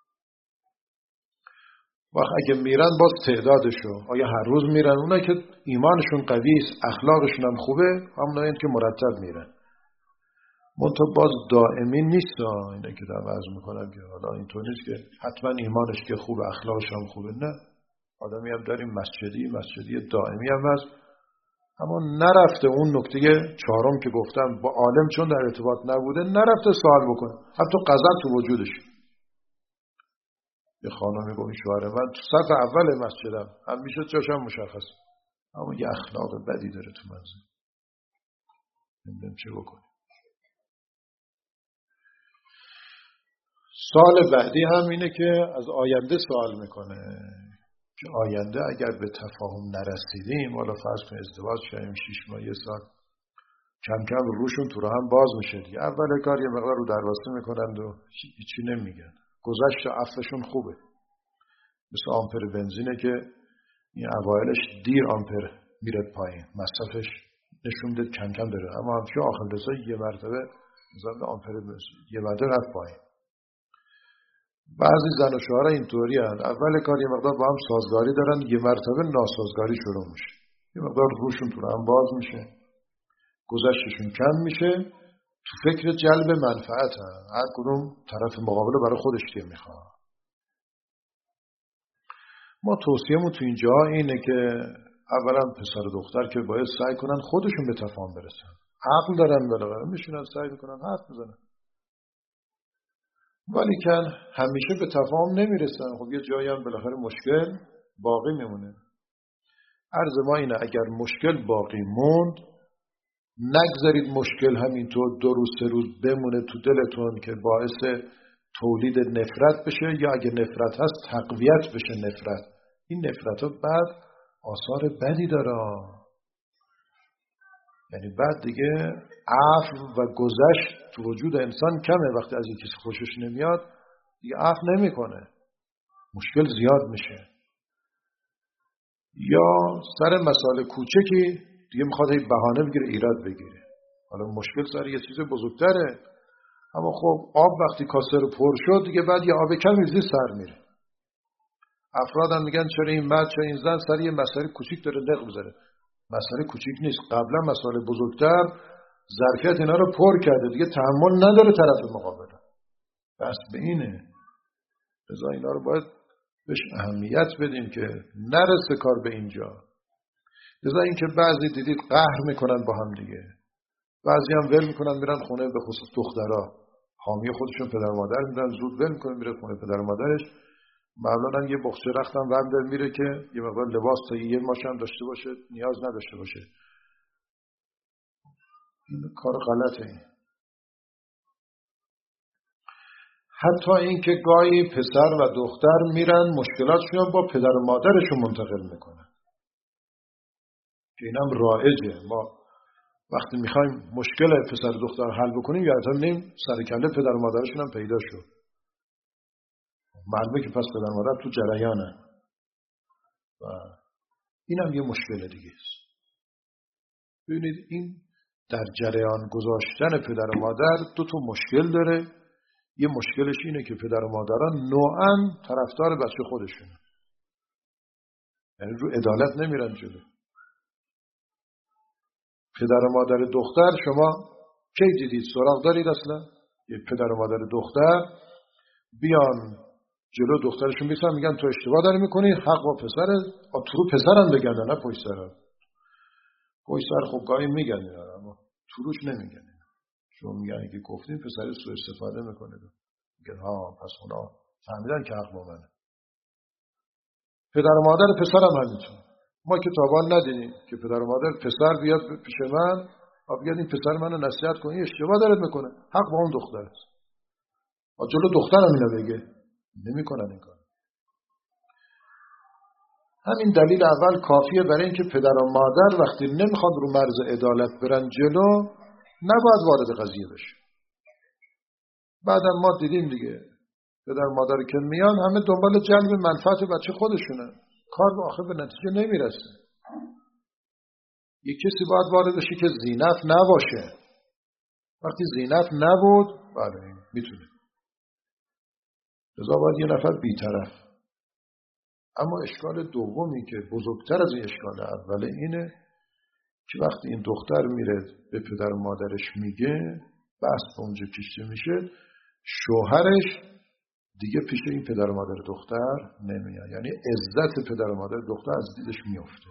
وقت اگه میرن باز تعدادشو، آیا هر روز میرن؟ اونایی که ایمانشون قوی است، اخلاقشون هم خوبه، همونایی که مرتب میرن. منتها باز دائمی نیست. اینا که دارم عرض میکنم که حالا اینطور نیست که حتما ایمانش که خوبه اخلاقش هم خوبه. نه، آدمی هم داریم مسجدی مسجدی دائمی هم هست، اما نرفته اون نکته چهارم که گفتم با عالم چون در ارتباط نبوده، نرفته سوال بکنه، حتی غضب تو وجودش. یه خانمی گفت شوهر من تو صف اول مسجدم، همیشه جاشم مشخص، اما یه اخلاق بدی داره تو منزل، نمیدونم چه بکنه. سوال بعدی هم اینه که از آینده سوال میکنه که آینده اگر به تفاهم نرسیدیم، حالا فرض کن ازدواج شدیم شش ماه یه سال، کم کم روشون تو هم باز میشه دیگه. اول کار یه مقدار رو درباسته میکنند و هیچی نمیگن، گذشت عفوشون خوبه. مثل آمپر بنزینه که این اوایلش دیر آمپر میره پایین، مصرفش نشون داد کم کم داره، اما همچه آخر دستا یه مرتبه مثلا آمپر بنزین یه مرتبه رفت پایین. بعضی زن و شوهر اینطوری هستند، اول کار یه مقدار با هم سازگاری دارن، یه مرتبه ناسازگاری شروع میشه، یه مقدار روشون تو هم باز میشه، گذشتشون کم میشه، تو فکر جلب منفعت هست. هر کدوم طرف مقابل برای خودش که میخواد. ما توصیه‌مون تو اینجا اینه که اولا پسر و دختر که باید سعی کنن خودشون به تفاهم برسن. عقل دارن بالاخره، میشونن سعی میکنن حرف بزنن، ولی که همیشه به تفاهم نمیرسن. خب یه جایی هم بالاخره مشکل باقی میمونه. عرض ما اینه اگر مشکل باقی موند، نگذارید مشکل همینطور دو روز سه روز بمونه تو دلتون که باعث تولید نفرت بشه، یا اگه نفرت هست تقویت بشه نفرت. این نفرت ها بعد آثار بدی داره، یعنی بعد دیگه عفو و گذشت تو وجود انسان کمه. وقتی از یک کسی خوشش نمیاد دیگه عفو نمیکنه، مشکل زیاد میشه. یا سر مسائل کوچکی دیگه میخواد این بهانه بگیره، ایراد بگیره. حالا مشکل سر یه چیز بزرگتره، اما خب آب وقتی کاسه رو پر شد دیگه بعد یه آب کمی زیر سر میره. افراد هم میگن چرا این مرد چرا این زن سر یه مسئله کوچیک داره دق بزنه. مسئله کوچیک نیست، قبلا مسئله بزرگتر ظرفیت اینا رو پر کرده، دیگه تحمل نداره طرف مقابل. بس به اینه، لذا اینا رو باید بهش اهمیت بدیم که نرسه کار به اینجا. لذا اینکه بعضی دیدید قهر میکنن با هم دیگه، بعضی هم ول میکنن میرن خونه، به خصوص دخترها حامی خودشون پدر مادر میدن، زود ول میکنن میره خونه پدر مادرش. معمولا یه بخچه رختم ور داره میره که یه مقدار لباس تا یه ماش هم داشته باشه، نیاز نداشته باشه. این کار غلطه. این حتی این که گاهی پسر و دختر میرن مشکلاتشون با پدر و مادرشون منتقل میکنن که اینم رایجه. ما وقتی میخوایم مشکل پسر و دختر حل بکنیم یادتون نیم سر کله پدر و مادرشون هم پیدا شد. معلومه که پس پدر و مادر تو جریانه و اینم یه مشکل دیگه است. ببینید این در جریان گذاشتن پدر و مادر دو تا مشکل داره. یه مشکلش اینه که پدر و مادران نوعاً طرفدار بچه خودشونه، یعنی رو عدالت نمیرن جلو. پدر و مادر دختر شما کی دیدید سراغ دارید اصلا؟ یه پدر و مادر دختر بیان جلو دخترشون بیسن میگن تو اشتباه داری میکنی، حق با پسره. تو رو پسرم بگن نه پشت سر. پشت سر خب گاهی میگن اما تو روش نمیگن. شما میگن که گفتیم پسر سوء استفاده میکنه، میگن ها پس اونا فهمیدن که حق با منه. پدر و مادر پسرم همینطور. ما که تابان ندیدیم که پدر و مادر پسر بیاد پیش من و بگن این پسر منو نصیحت کنی اشتباه داره میکنه، حق با اون دختر است. و جلو دخترم اینو بگه، نمیکنن این کار. همین دلیل اول کافیه برای اینکه پدر و مادر وقتی نمیخواد رو مرز عدالت برن جلو نباید وارد قضیه بشه. بعدم ما دیدیم دیگه پدر و مادر که میان همه دنبال جلب منفعت بچه خودشونه، کار به آخر به نتیجه نمیرسه. یک کسی باید وارد بشه که زینت نباشه. وقتی زینت نبود بله میتونه، لذا باید یه نفر بی‌طرف. اما اشکال دومی که بزرگتر از این اشکال اوله اینه که وقتی این دختر میره به پدر و مادرش میگه، بحث به اونجا کشته میشه، شوهرش دیگه پیش این پدر و مادر دختر نمیاد. یعنی عزت پدر و مادر دختر از دیدش میفته.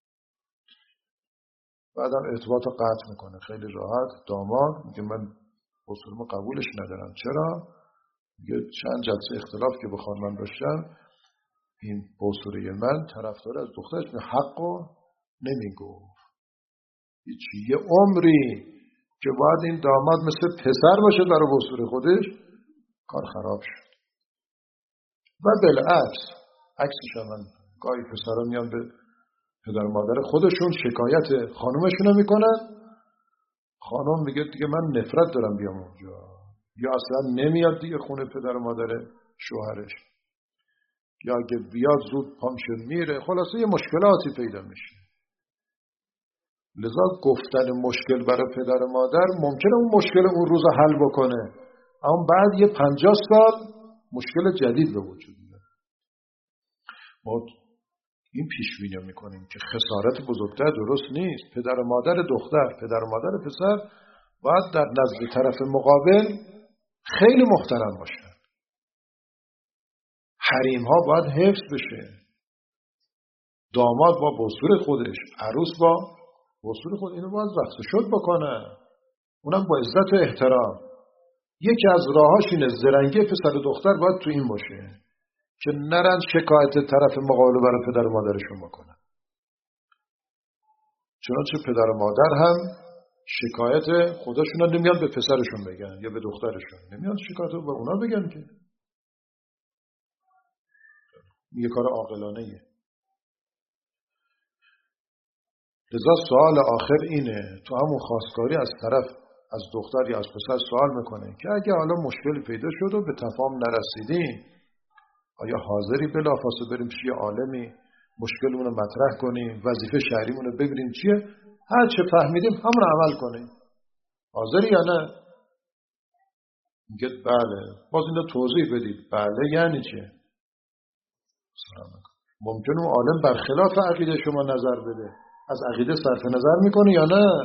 بعدم ارتباط قطع میکنه خیلی راحت. داماد میگه من اصولم قبولش ندارم. چرا؟ میگه چند جلسه اختلاف که با خانمم داشتم، این بوسوره من طرفدار از دخترش حقو نمیگفت. هیچی. یه عمری که باید این داماد مثل پسر باشه برای بوسوره خودش، کار خراب شد. و بالعکس عکسش هم گاهی پسرا میان به پدر مادر خودشون شکایت خانومشون میکنن، خانم میگه دیگه من نفرت دارم بیام اونجا، یا اصلا نمیاد دیگه خونه پدر مادر شوهرش، یا اگه بیاد زود پامشون میره. خلاصه یه مشکلاتی پیدا میشه. لذا گفتن مشکل برای پدر مادر ممکنه اون مشکل اون روز حل بکنه، اما بعد یه پنجاه سال مشکل جدید به وجود میاد. ما این پیشبینی میکنیم که خسارت بزرگتر درست نیست. پدر و مادر دختر، پدر و مادر پسر باید در نزد طرف مقابل خیلی محترم باشن. حریم ها باید حفظ بشه. داماد با بوسور خودش، عروس با بوسور خود، اینو باید وقت شد بکنه، اونم با عزت و احترام. یکی از راهاش اینه زرنگی پسر و دختر باید تو این باشه که نرن شکایت طرف مقابل برای پدر و مادرشون بکنن. چنانچه پدر و مادر هم شکایت خودشون رو نمیان به پسرشون بگن یا به دخترشون، نمیان شکایت رو به اونا بگن که یه کار عاقلانه‌ایه. لذا سوال آخر اینه، تو همون خواستگاری از طرف از دختر یا از پسر سوال میکنه که اگه حالا مشکلی پیدا شد و به تفاهم نرسیدیم، آیا حاضری بلافاصله بریم پیش یه عالمی مشکلمون رو مطرح کنیم، وظیفه شهریمون رو ببینیم چیه، هر چه فهمیدیم همون عمل کنیم، حاضری یا نه؟ میگه بله. باز اینو توضیح بدید. بله یعنی چه؟ ممکنه اون عالم برخلاف عقیده شما نظر بده، از عقیده صرف نظر میکنه یا نه؟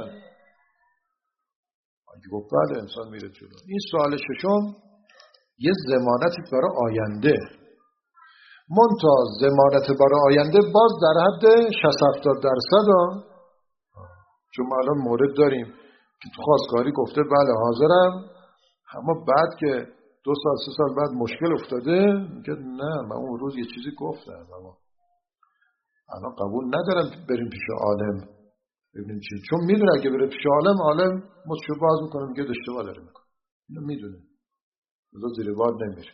اگه گفت بله، انسان میره جلو. این سوال ششم یه ضمانتی برای آینده. منتها ضمانت برای آینده باز در حد شصت هفتاد درصد ها. چون ما الان مورد داریم که تو خواستگاری گفته بله حاضرم، اما بعد که دو سال سه سال بعد مشکل افتاده میگه نه من اون روز یه چیزی گفتم اما الان قبول ندارم بریم پیش عالم ببینیم چی، چون میدونه اگه بره پیش عالم عالم مچشو باز میکنه میگه اشتباه داره میکنه، اینو میدونه، لذا زیر بار نمیره.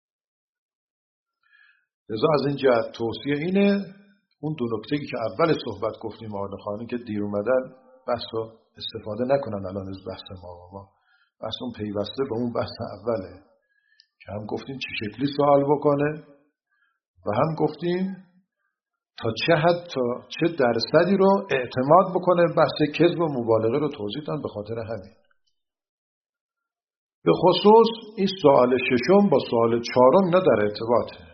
لذا از این جهت توصیه اینه اون دو نکته‌ای که اول صحبت گفتیم آقای خانی که دیر اومدن بحثو استفاده نکنن الان از بحث ما ما بحث اون پیوسته به اون بحث اوله که هم گفتیم چه شکلی سوال بکنه و هم گفتیم تا چه حد تا چه درصدی رو اعتماد بکنه. بحث کذب و مبالغه رو توضیح دادم به خاطر همین. به خصوص این سوال ششم با سوال چهارم اینا در ارتباطه.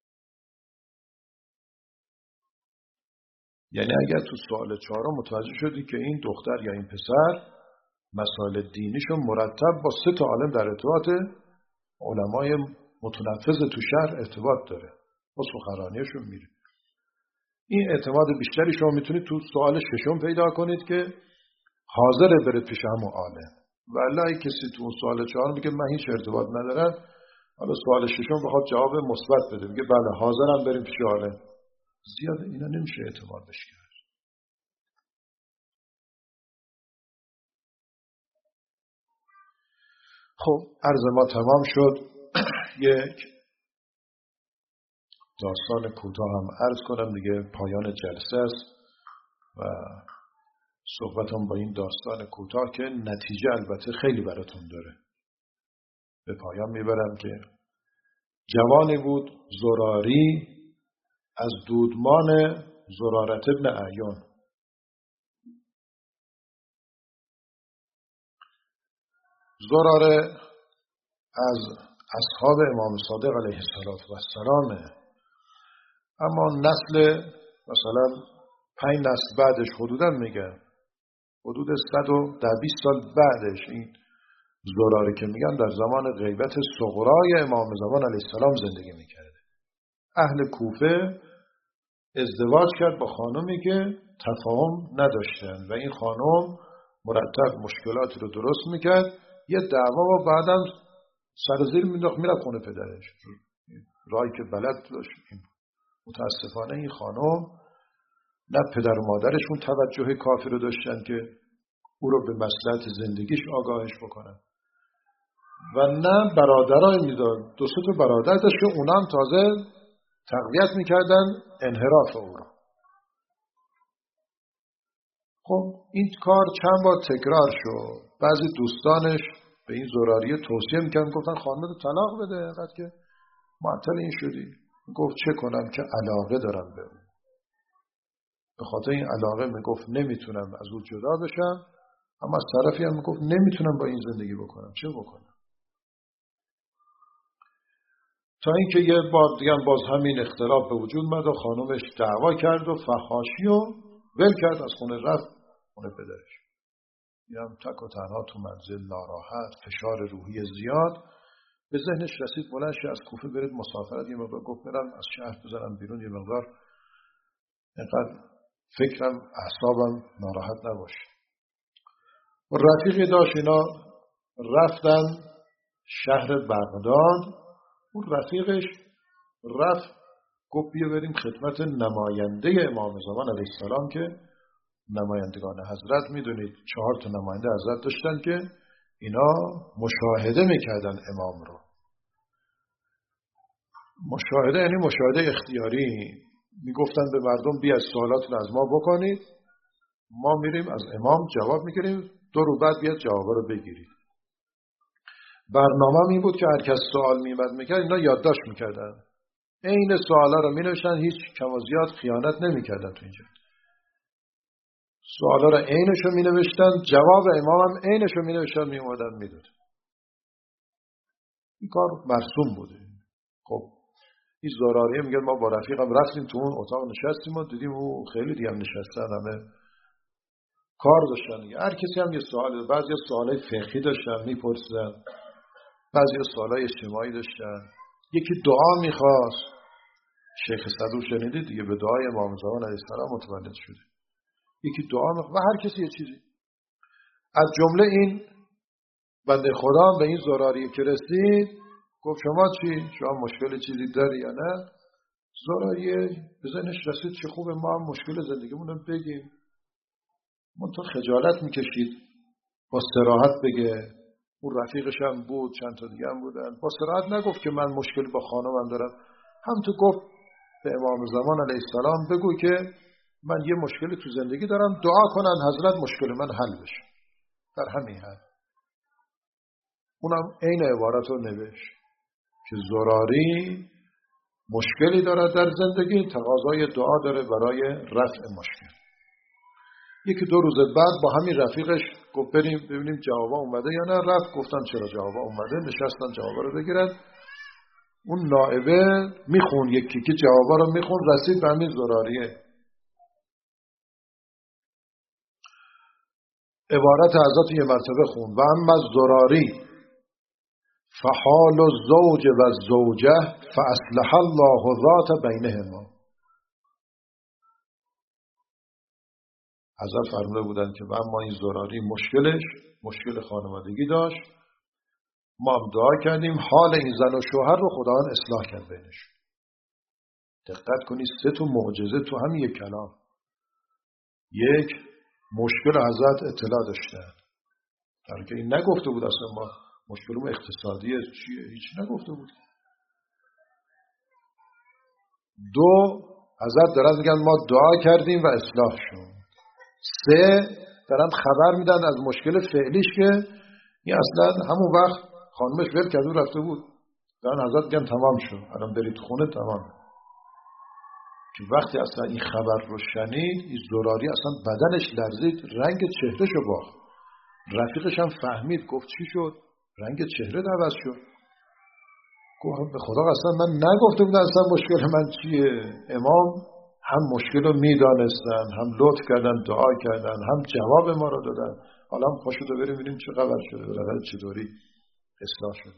یعنی اگر تو سوال چهارم متوجه شدی که این دختر یا این پسر مسائل دینیشون مرتب با سه تا عالم در ارتباطه، علمای متنفذ تو شهر ارتباط داره، با سخنرانیشون میره. این اعتماد بیشتری شما میتونید تو سوال ششم پیدا کنید که حاضره بره پیش همون عالم. والله کسی تو سوال چهار میگه من هیچ ارتباط ندارم، حالا سوال ششم بخواد جواب مثبت بده میگه بله حاضرم بریم پیش عالم، زیاد اینا نمیشه اعتمادش کرد. خب عرض ما تمام شد. یک داستان کوتاه هم عرض کنم دیگه پایان جلسه است و صحبتم با این داستان کوتاه که نتیجه البته خیلی براتون داره به پایان میبرم که جوانی بود زراری از دودمان زرارت ابن اعیان. زراره از اصحاب امام صادق علیه السلام، اما نسل مثلا پنج نسل بعدش حدودا میگن حدود صد و بیست سال بعدش این زراره که میگن در زمان غیبت صغرای امام زمان علیه السلام زندگی میکرده. اهل کوفه ازدواج کرد با خانمی که تفاهم نداشتن و این خانم مرتب مشکلاتی رو درست میکرد، یه دعوا و بعدم سر زیر مینداخت میرفت خونه پدرش، راهی که بلد داشت. متاسفانه این خانم نه پدر و مادرشون توجه کافی رو داشتن که او رو به مصلحت زندگیش آگاهش بکنن و نه برادرای میداد، دو سه تا برادر داشت که اونم تازه تقویت میکردن انحراف او رو. خب این کار چند بار تکرار شد. بعضی دوستانش به این زراری توصیه میکردن، گفتن خانمت طلاق بده، اینقدر که معطل این شدی. گفت چه کنم که علاقه دارم به اون، به خاطر این علاقه میگفت نمیتونم از او جدا بشم، اما از طرفی هم میگفت نمیتونم با این زندگی بکنم، چه بکنم؟ تا اینکه یه بار دیگه باز همین اختلاف به وجود اومد و خانمش دعوا کرد و فحاشی و ول کرد، از خونه رفت خونه پدرش. اینم تک و تنها تو منزل ناراحت، فشار روحی زیاد، به ذهنش رسید بلند شه از کوفه برید مسافرت. یه مقدار گفت برم از شهر بزنم بیرون، یه مقدار اینقدر فکرم اعصابم ناراحت نباشه. و رفیقی داشت، اینا رفتن شهر بغداد. اون رفیقش رفت گفت بیا بریم خدمت نماینده امام زمان علیه السلام که نمایندگان حضرت میدونید چهار تا نماینده حضرت داشتن که اینا مشاهده میکردن امام رو. مشاهده یعنی مشاهده اختیاری، میگفتن به مردم بیا سوالاتون از ما بکنید، ما میریم از امام جواب میگیریم، دو رو بعد بیاد جواب رو بگیرید. برنامه این بود که هر کس سوال میمد میکرد اینا یادداشت میکردن، این سوالا رو مینوشتن، هیچ کم و زیاد خیانت نمیکردن تو اینجا. سوالا رو عینشو مینوشتن، جواب امام هم عینشو مینوشتن، میومدن میداد. این کار مرسوم بوده. خب این زراریه میگه ما با رفیقم رفتیم تو اون اتاق نشستیم و دیدیم او خیلی دیگه هم نشستن، همه کار داشتن. هر کسی هم یه سوال، بعضی سوالای فقهی داشتن میپرسیدن، بعضی سوالای اجتماعی داشتن. یکی دعا میخواست، شیخ صدوق شنیدید دیگه، به دعای امام زمان علیه السلام متولد شده. یکی دعا میخواست و هر کسی یه چیزی. از جمله این بنده خدا به این زراری که رسید گفت شما چی؟ شما مشکل چیزی داری یا نه؟ زراری به ذهنش رسید چه خوبه ما هم مشکل زندگیمون رو بگیم. منتها خجالت میکشید با صراحت بگه. اون رفیقش هم بود، چند تا دیگه هم بودن. با صراحت نگفت که من مشکل با خانمم دارم. هم تو گفت به امام زمان علیه السلام بگو که من یه مشکلی تو زندگی دارم، دعا کنن حضرت مشکل من حل بشه. در همین حد. اونم عین عبارت رو نوشت که زراری مشکلی داره در زندگی، تقاضای دعا داره برای رفع مشکل. یکی دو روز بعد با همین رفیقش گفت بریم ببینیم جوابا اومده یا نه. رفت، گفتن چرا جوابا اومده، نشستن جوابا رو بگیرن. اون نائبه میخون، یکی که جوابا رو میخون، رسید به همین زراریه. عبارت حضرت یه مرتبه خون و اما زراری فحال الزوج و الزوجه فاصلح الله ذات بینهما. حضرت فرموده بودن که و اما این زراری مشکلش مشکل خانوادگی داشت، ما هم دعا کردیم حال این زن و شوهر رو خداوند اصلاح کرد بینش. دقت کنید سه تا معجزه تو همین یک کلام. یک، مشکل حضرت اطلاع داشتن، در که این نگفته بود اصلا ما مشکلمون اقتصادیه چیه، هیچ نگفته بود. دو، حضرت دارن میگن ما دعا کردیم و اصلاح شد. سه، دارن خبر میدن از مشکل فعلیش که این اصلا همون وقت خانمش ول کرده رفته بود. دارن حضرت میگن تمام شد، الان برید خونه تمام. که وقتی اصلا این خبر رو شنید، این زراری اصلا بدنش لرزید، رنگ چهرهشو باخت. رفیقش هم فهمید، گفت چی شد؟ رنگ چهره عوض شد. گفت به خدا اصلا من نگفته بودم اصلا مشکل من چیه. امام هم مشکل رو میدانستن، هم لطف کردن، دعا کردن، هم جواب ما رو دادن. حالا هم پاشو تو بریم ببینیم چه خبر شده، بالاخره چطوری اصلاح شد.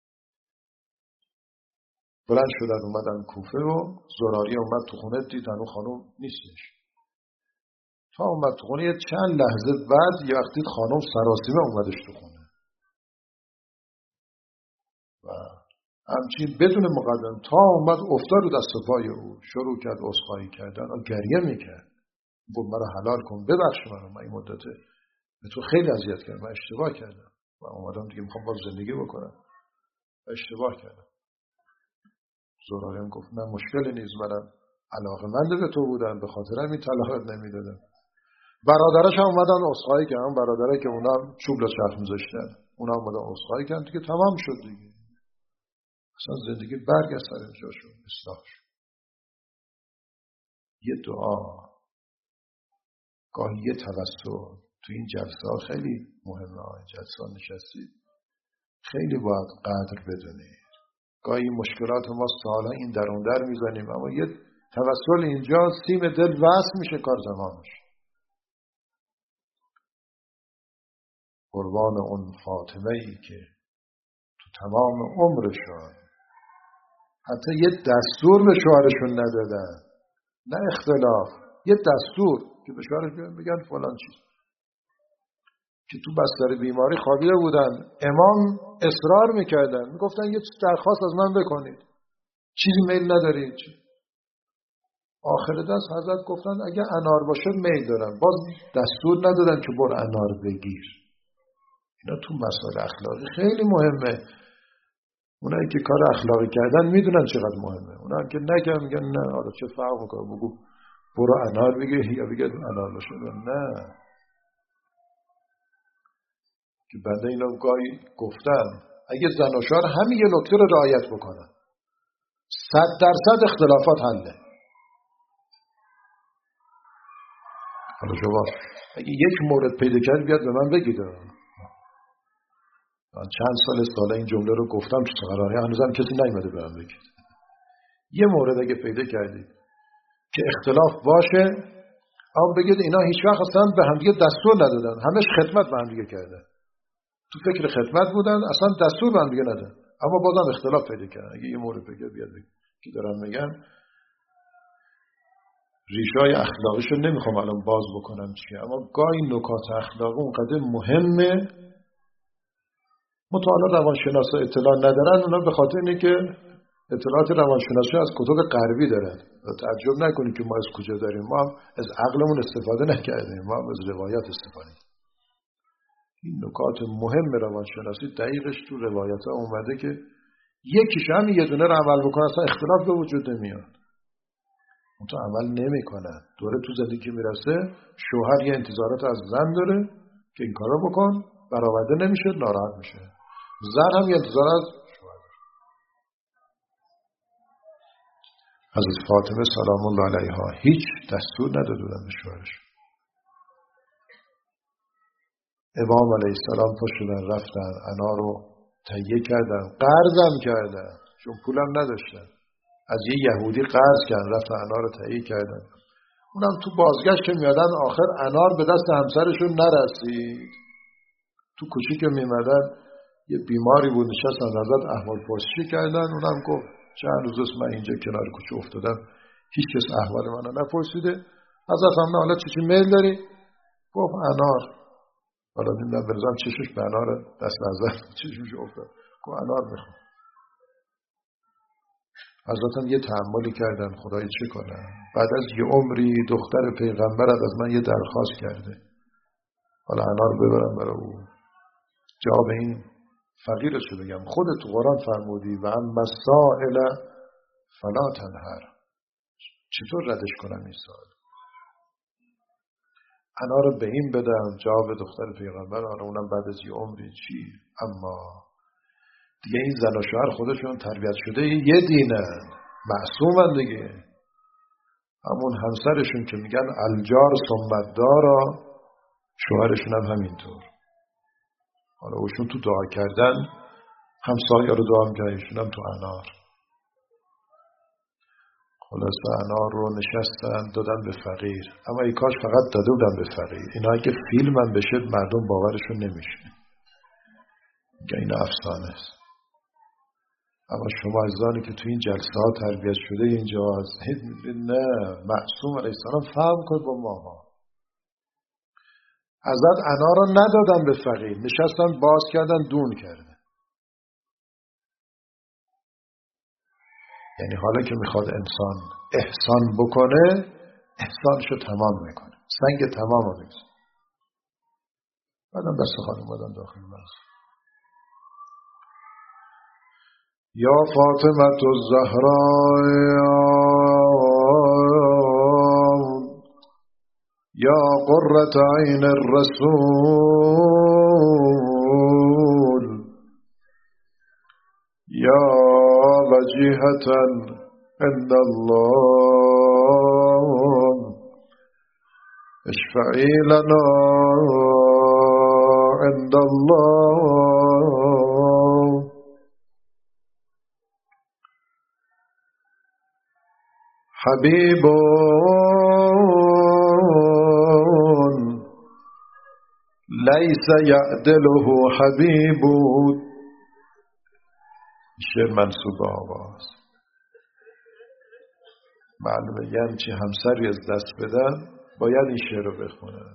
بلند شدن اومدن کوفه و زراری اومد تو خونه، دید هنوز خانم نیستش. تا اومد تو خونه یه چند لحظه بعد یه وقتی خانم سراسیمه اومدش تو خونه و همچین بدون مقدم تا اومد افتاد رو دست و پای او، شروع کرد عذرخواهی کردن و گریه میکرد. گفت مرا حلال کن، ببخش منو، من این مدت به تو خیلی اذیت کردم، من اشتباه کردم و اومدم دیگه میخوام باز زندگی بکنم، اشتباه کردم. زراری هم گفت نه مشکلی نیست، منم علاقه‌مند به تو بودم، به خاطر همین طلاقت نمیدادم. برادرش هم اومدن عذرخواهی کردن، برادرایی که اونا چوب لچرخ می‌ذاشتن، اونا اومدن عذرخواهی کردن، دیگه تمام شد دیگه. اصلا زندگی برگشت سر جا شد، اصلاح شد. یه دعا، گاهی یه توسل تو این جلسه ها خیلی مهمه. این جلسه ها نشستید خیلی باید قدر بدونید. گاهی مشکلات ما سالها این درون در میزنیم، اما یه توسل اینجا سیم دل وصل میشه، کار تمام میشه. قربان اون فاطمه ای که تو تمام عمرشون حتی یه دستور به شوهرشون ندادن، نه اختلاف، یه دستور که به شوهرش بگن فلان چیز، که تو بستر بیماری خوابیده بودن، امام اصرار میکردن، میگفتن یه درخواست از من بکنید، چیزی میل ندارید. آخر دست حضرت گفتن اگه انار باشه میل دارم، باز دستور ندادن که برو انار بگیر. اینا تو مسائل اخلاقی خیلی مهمه. اونایی که کار اخلاقی کردن میدونن چقدر مهمه. اونایی که نکردن میگن نه حالا چه فرق میکنه، بگو برو انار بگیر یا بگید انار باشه. نه، که بنده اینا گاهی گفتن اگه زن و شوهر همین یه نکته رو رعایت بکنن، صد درصد اختلافات حله. حالا شما اگه یک مورد پیدا کرد بیاد به من بگید. من چند سال ساله این جمله رو گفتم تو سخنرانی، هنوزم کسی نیومده به من بگید. یه مورد اگه پیدا کردید که اختلاف باشه، اما بگید اینا هیچ وقت اصلا به هم دیگه دستور ندادن، همش خدمت به هم دیگه کردن، تو فکر خدمت بودن، اصلا دستور به هم دیگه ندادن، اما بازم اختلاف پیدا کردن. اگه یه مورد بگید بیاد بگید که دارن میگن ریشای اخلاقیشو نمیخوام الان باز بکنم چیه، اما گاهی نکات اخلاقی اونقدر مهمه. مطالعات روانشناسا اطلاع ندارن، اونا به خاطر اینه که اطلاعات روانشناسی از کتب غربی دارن. تعجب نکنید که ما از کجا داریم، ما هم از عقلمون استفاده نکردیم، ما هم از روایت استفاده. این نکات مهم روانشناسی دقیقش تو روایت ها اومده که یکیش هم یه دونه رو عمل بکنه اصلا اختلاف به وجود نمیاد. اون تو عمل نمی کنن. دوره تو زندگی میرسه شوهر یه انتظارات از زن داره که این کارو بکن، برآورده نمیشه ناراحت میشه. زن هم یه انتظار از شوهر داره. حضرت فاطمه سلام الله علیها هیچ دستور نداده بودن به شوهرش. امام علیه السلام پا شدن رفتن انا رو تهیه کردن، قرضم کردن چون پولم نداشتن، از یه یهودی قرض کردن رفتن انار رو تهیه کردن. اونم تو بازگشت که میادن آخر انار به دست همسرشون نرسید. تو کوچه که میمدن یه بیماری بود نشستن ازت احوال پرسی کردن. اونم گفت چند روز است من اینجا کنار کوچه افتادم هیچ کس احوال منو نپرسیده. حضرت هم حالا چی چی میل داری؟ گفت انار. حالا دیدم برزم چشش به انار دست نظر چشمش افتاد. گفت انار میخوام. حضرت هم یه تحملی کردن خدای چه کنم. بعد از یه عمری دختر پیغمبرت از من یه درخواست کرده، حالا انار ببرم برای او. جواب این فقیرش رو بگم، خود تو قرآن فرمودی و هم مسائل فلا تنهر. چطور ردش کنم این سوال؟ انار رو به این بدم. جواب دختر پیغمبر آره اونم بعد از یه عمری چی؟ اما دیگه این زن و شوهر خودشون تربیت شده یه دینن، معصومن دیگه. همون همسرشون که میگن الجار ثم دارا، شوهرشون هم همینطور. حالا اوشون تو دعا کردن همسایه رو دعا میکنن، ایشون هم تو انار. خلاصه انار رو نشستن دادن به فقیر. اما ای کاش فقط داده بودن به فقیر. اینا اگه فیلم هم بشه مردم باورشون نمیشه، میگن این افسانه است. اما شما عزیزانی که تو این جلسه ها تربیت شده اینجا از نه، معصوم علیه السلام فهم کن با ما. ازت انار رو ندادن به فقیر، نشستن باز کردن دون کردن. یعنی حالا که میخواد انسان احسان بکنه احسانشو تمام میکنه، سنگ تمام رو میکنه. بعدم دست خانم بادن داخل بس. یا فاطمه الزهراء یا قرة عین الرسول یا وجیهة عند الله اشفعی لنا عند الله. حبیب لیس یعدله حبیب. شعر منصوب به آواز. معلومه یعنی چی همسری از دست بدن باید این شعر رو بخونن.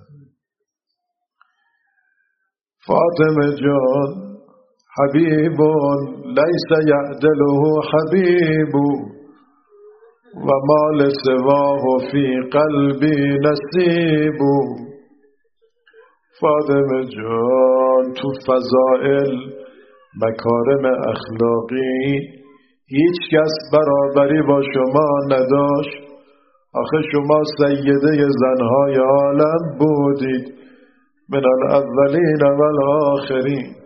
فاطمه جان حبیب لیس یعدله حبیب و مال سواه فی قلبی نصیب. فاطمه جان تو فضائل مکارم اخلاقی هیچ کس برابری با شما نداشت. آخه شما سیده زنهای عالم بودید من الاولین و الاخرین.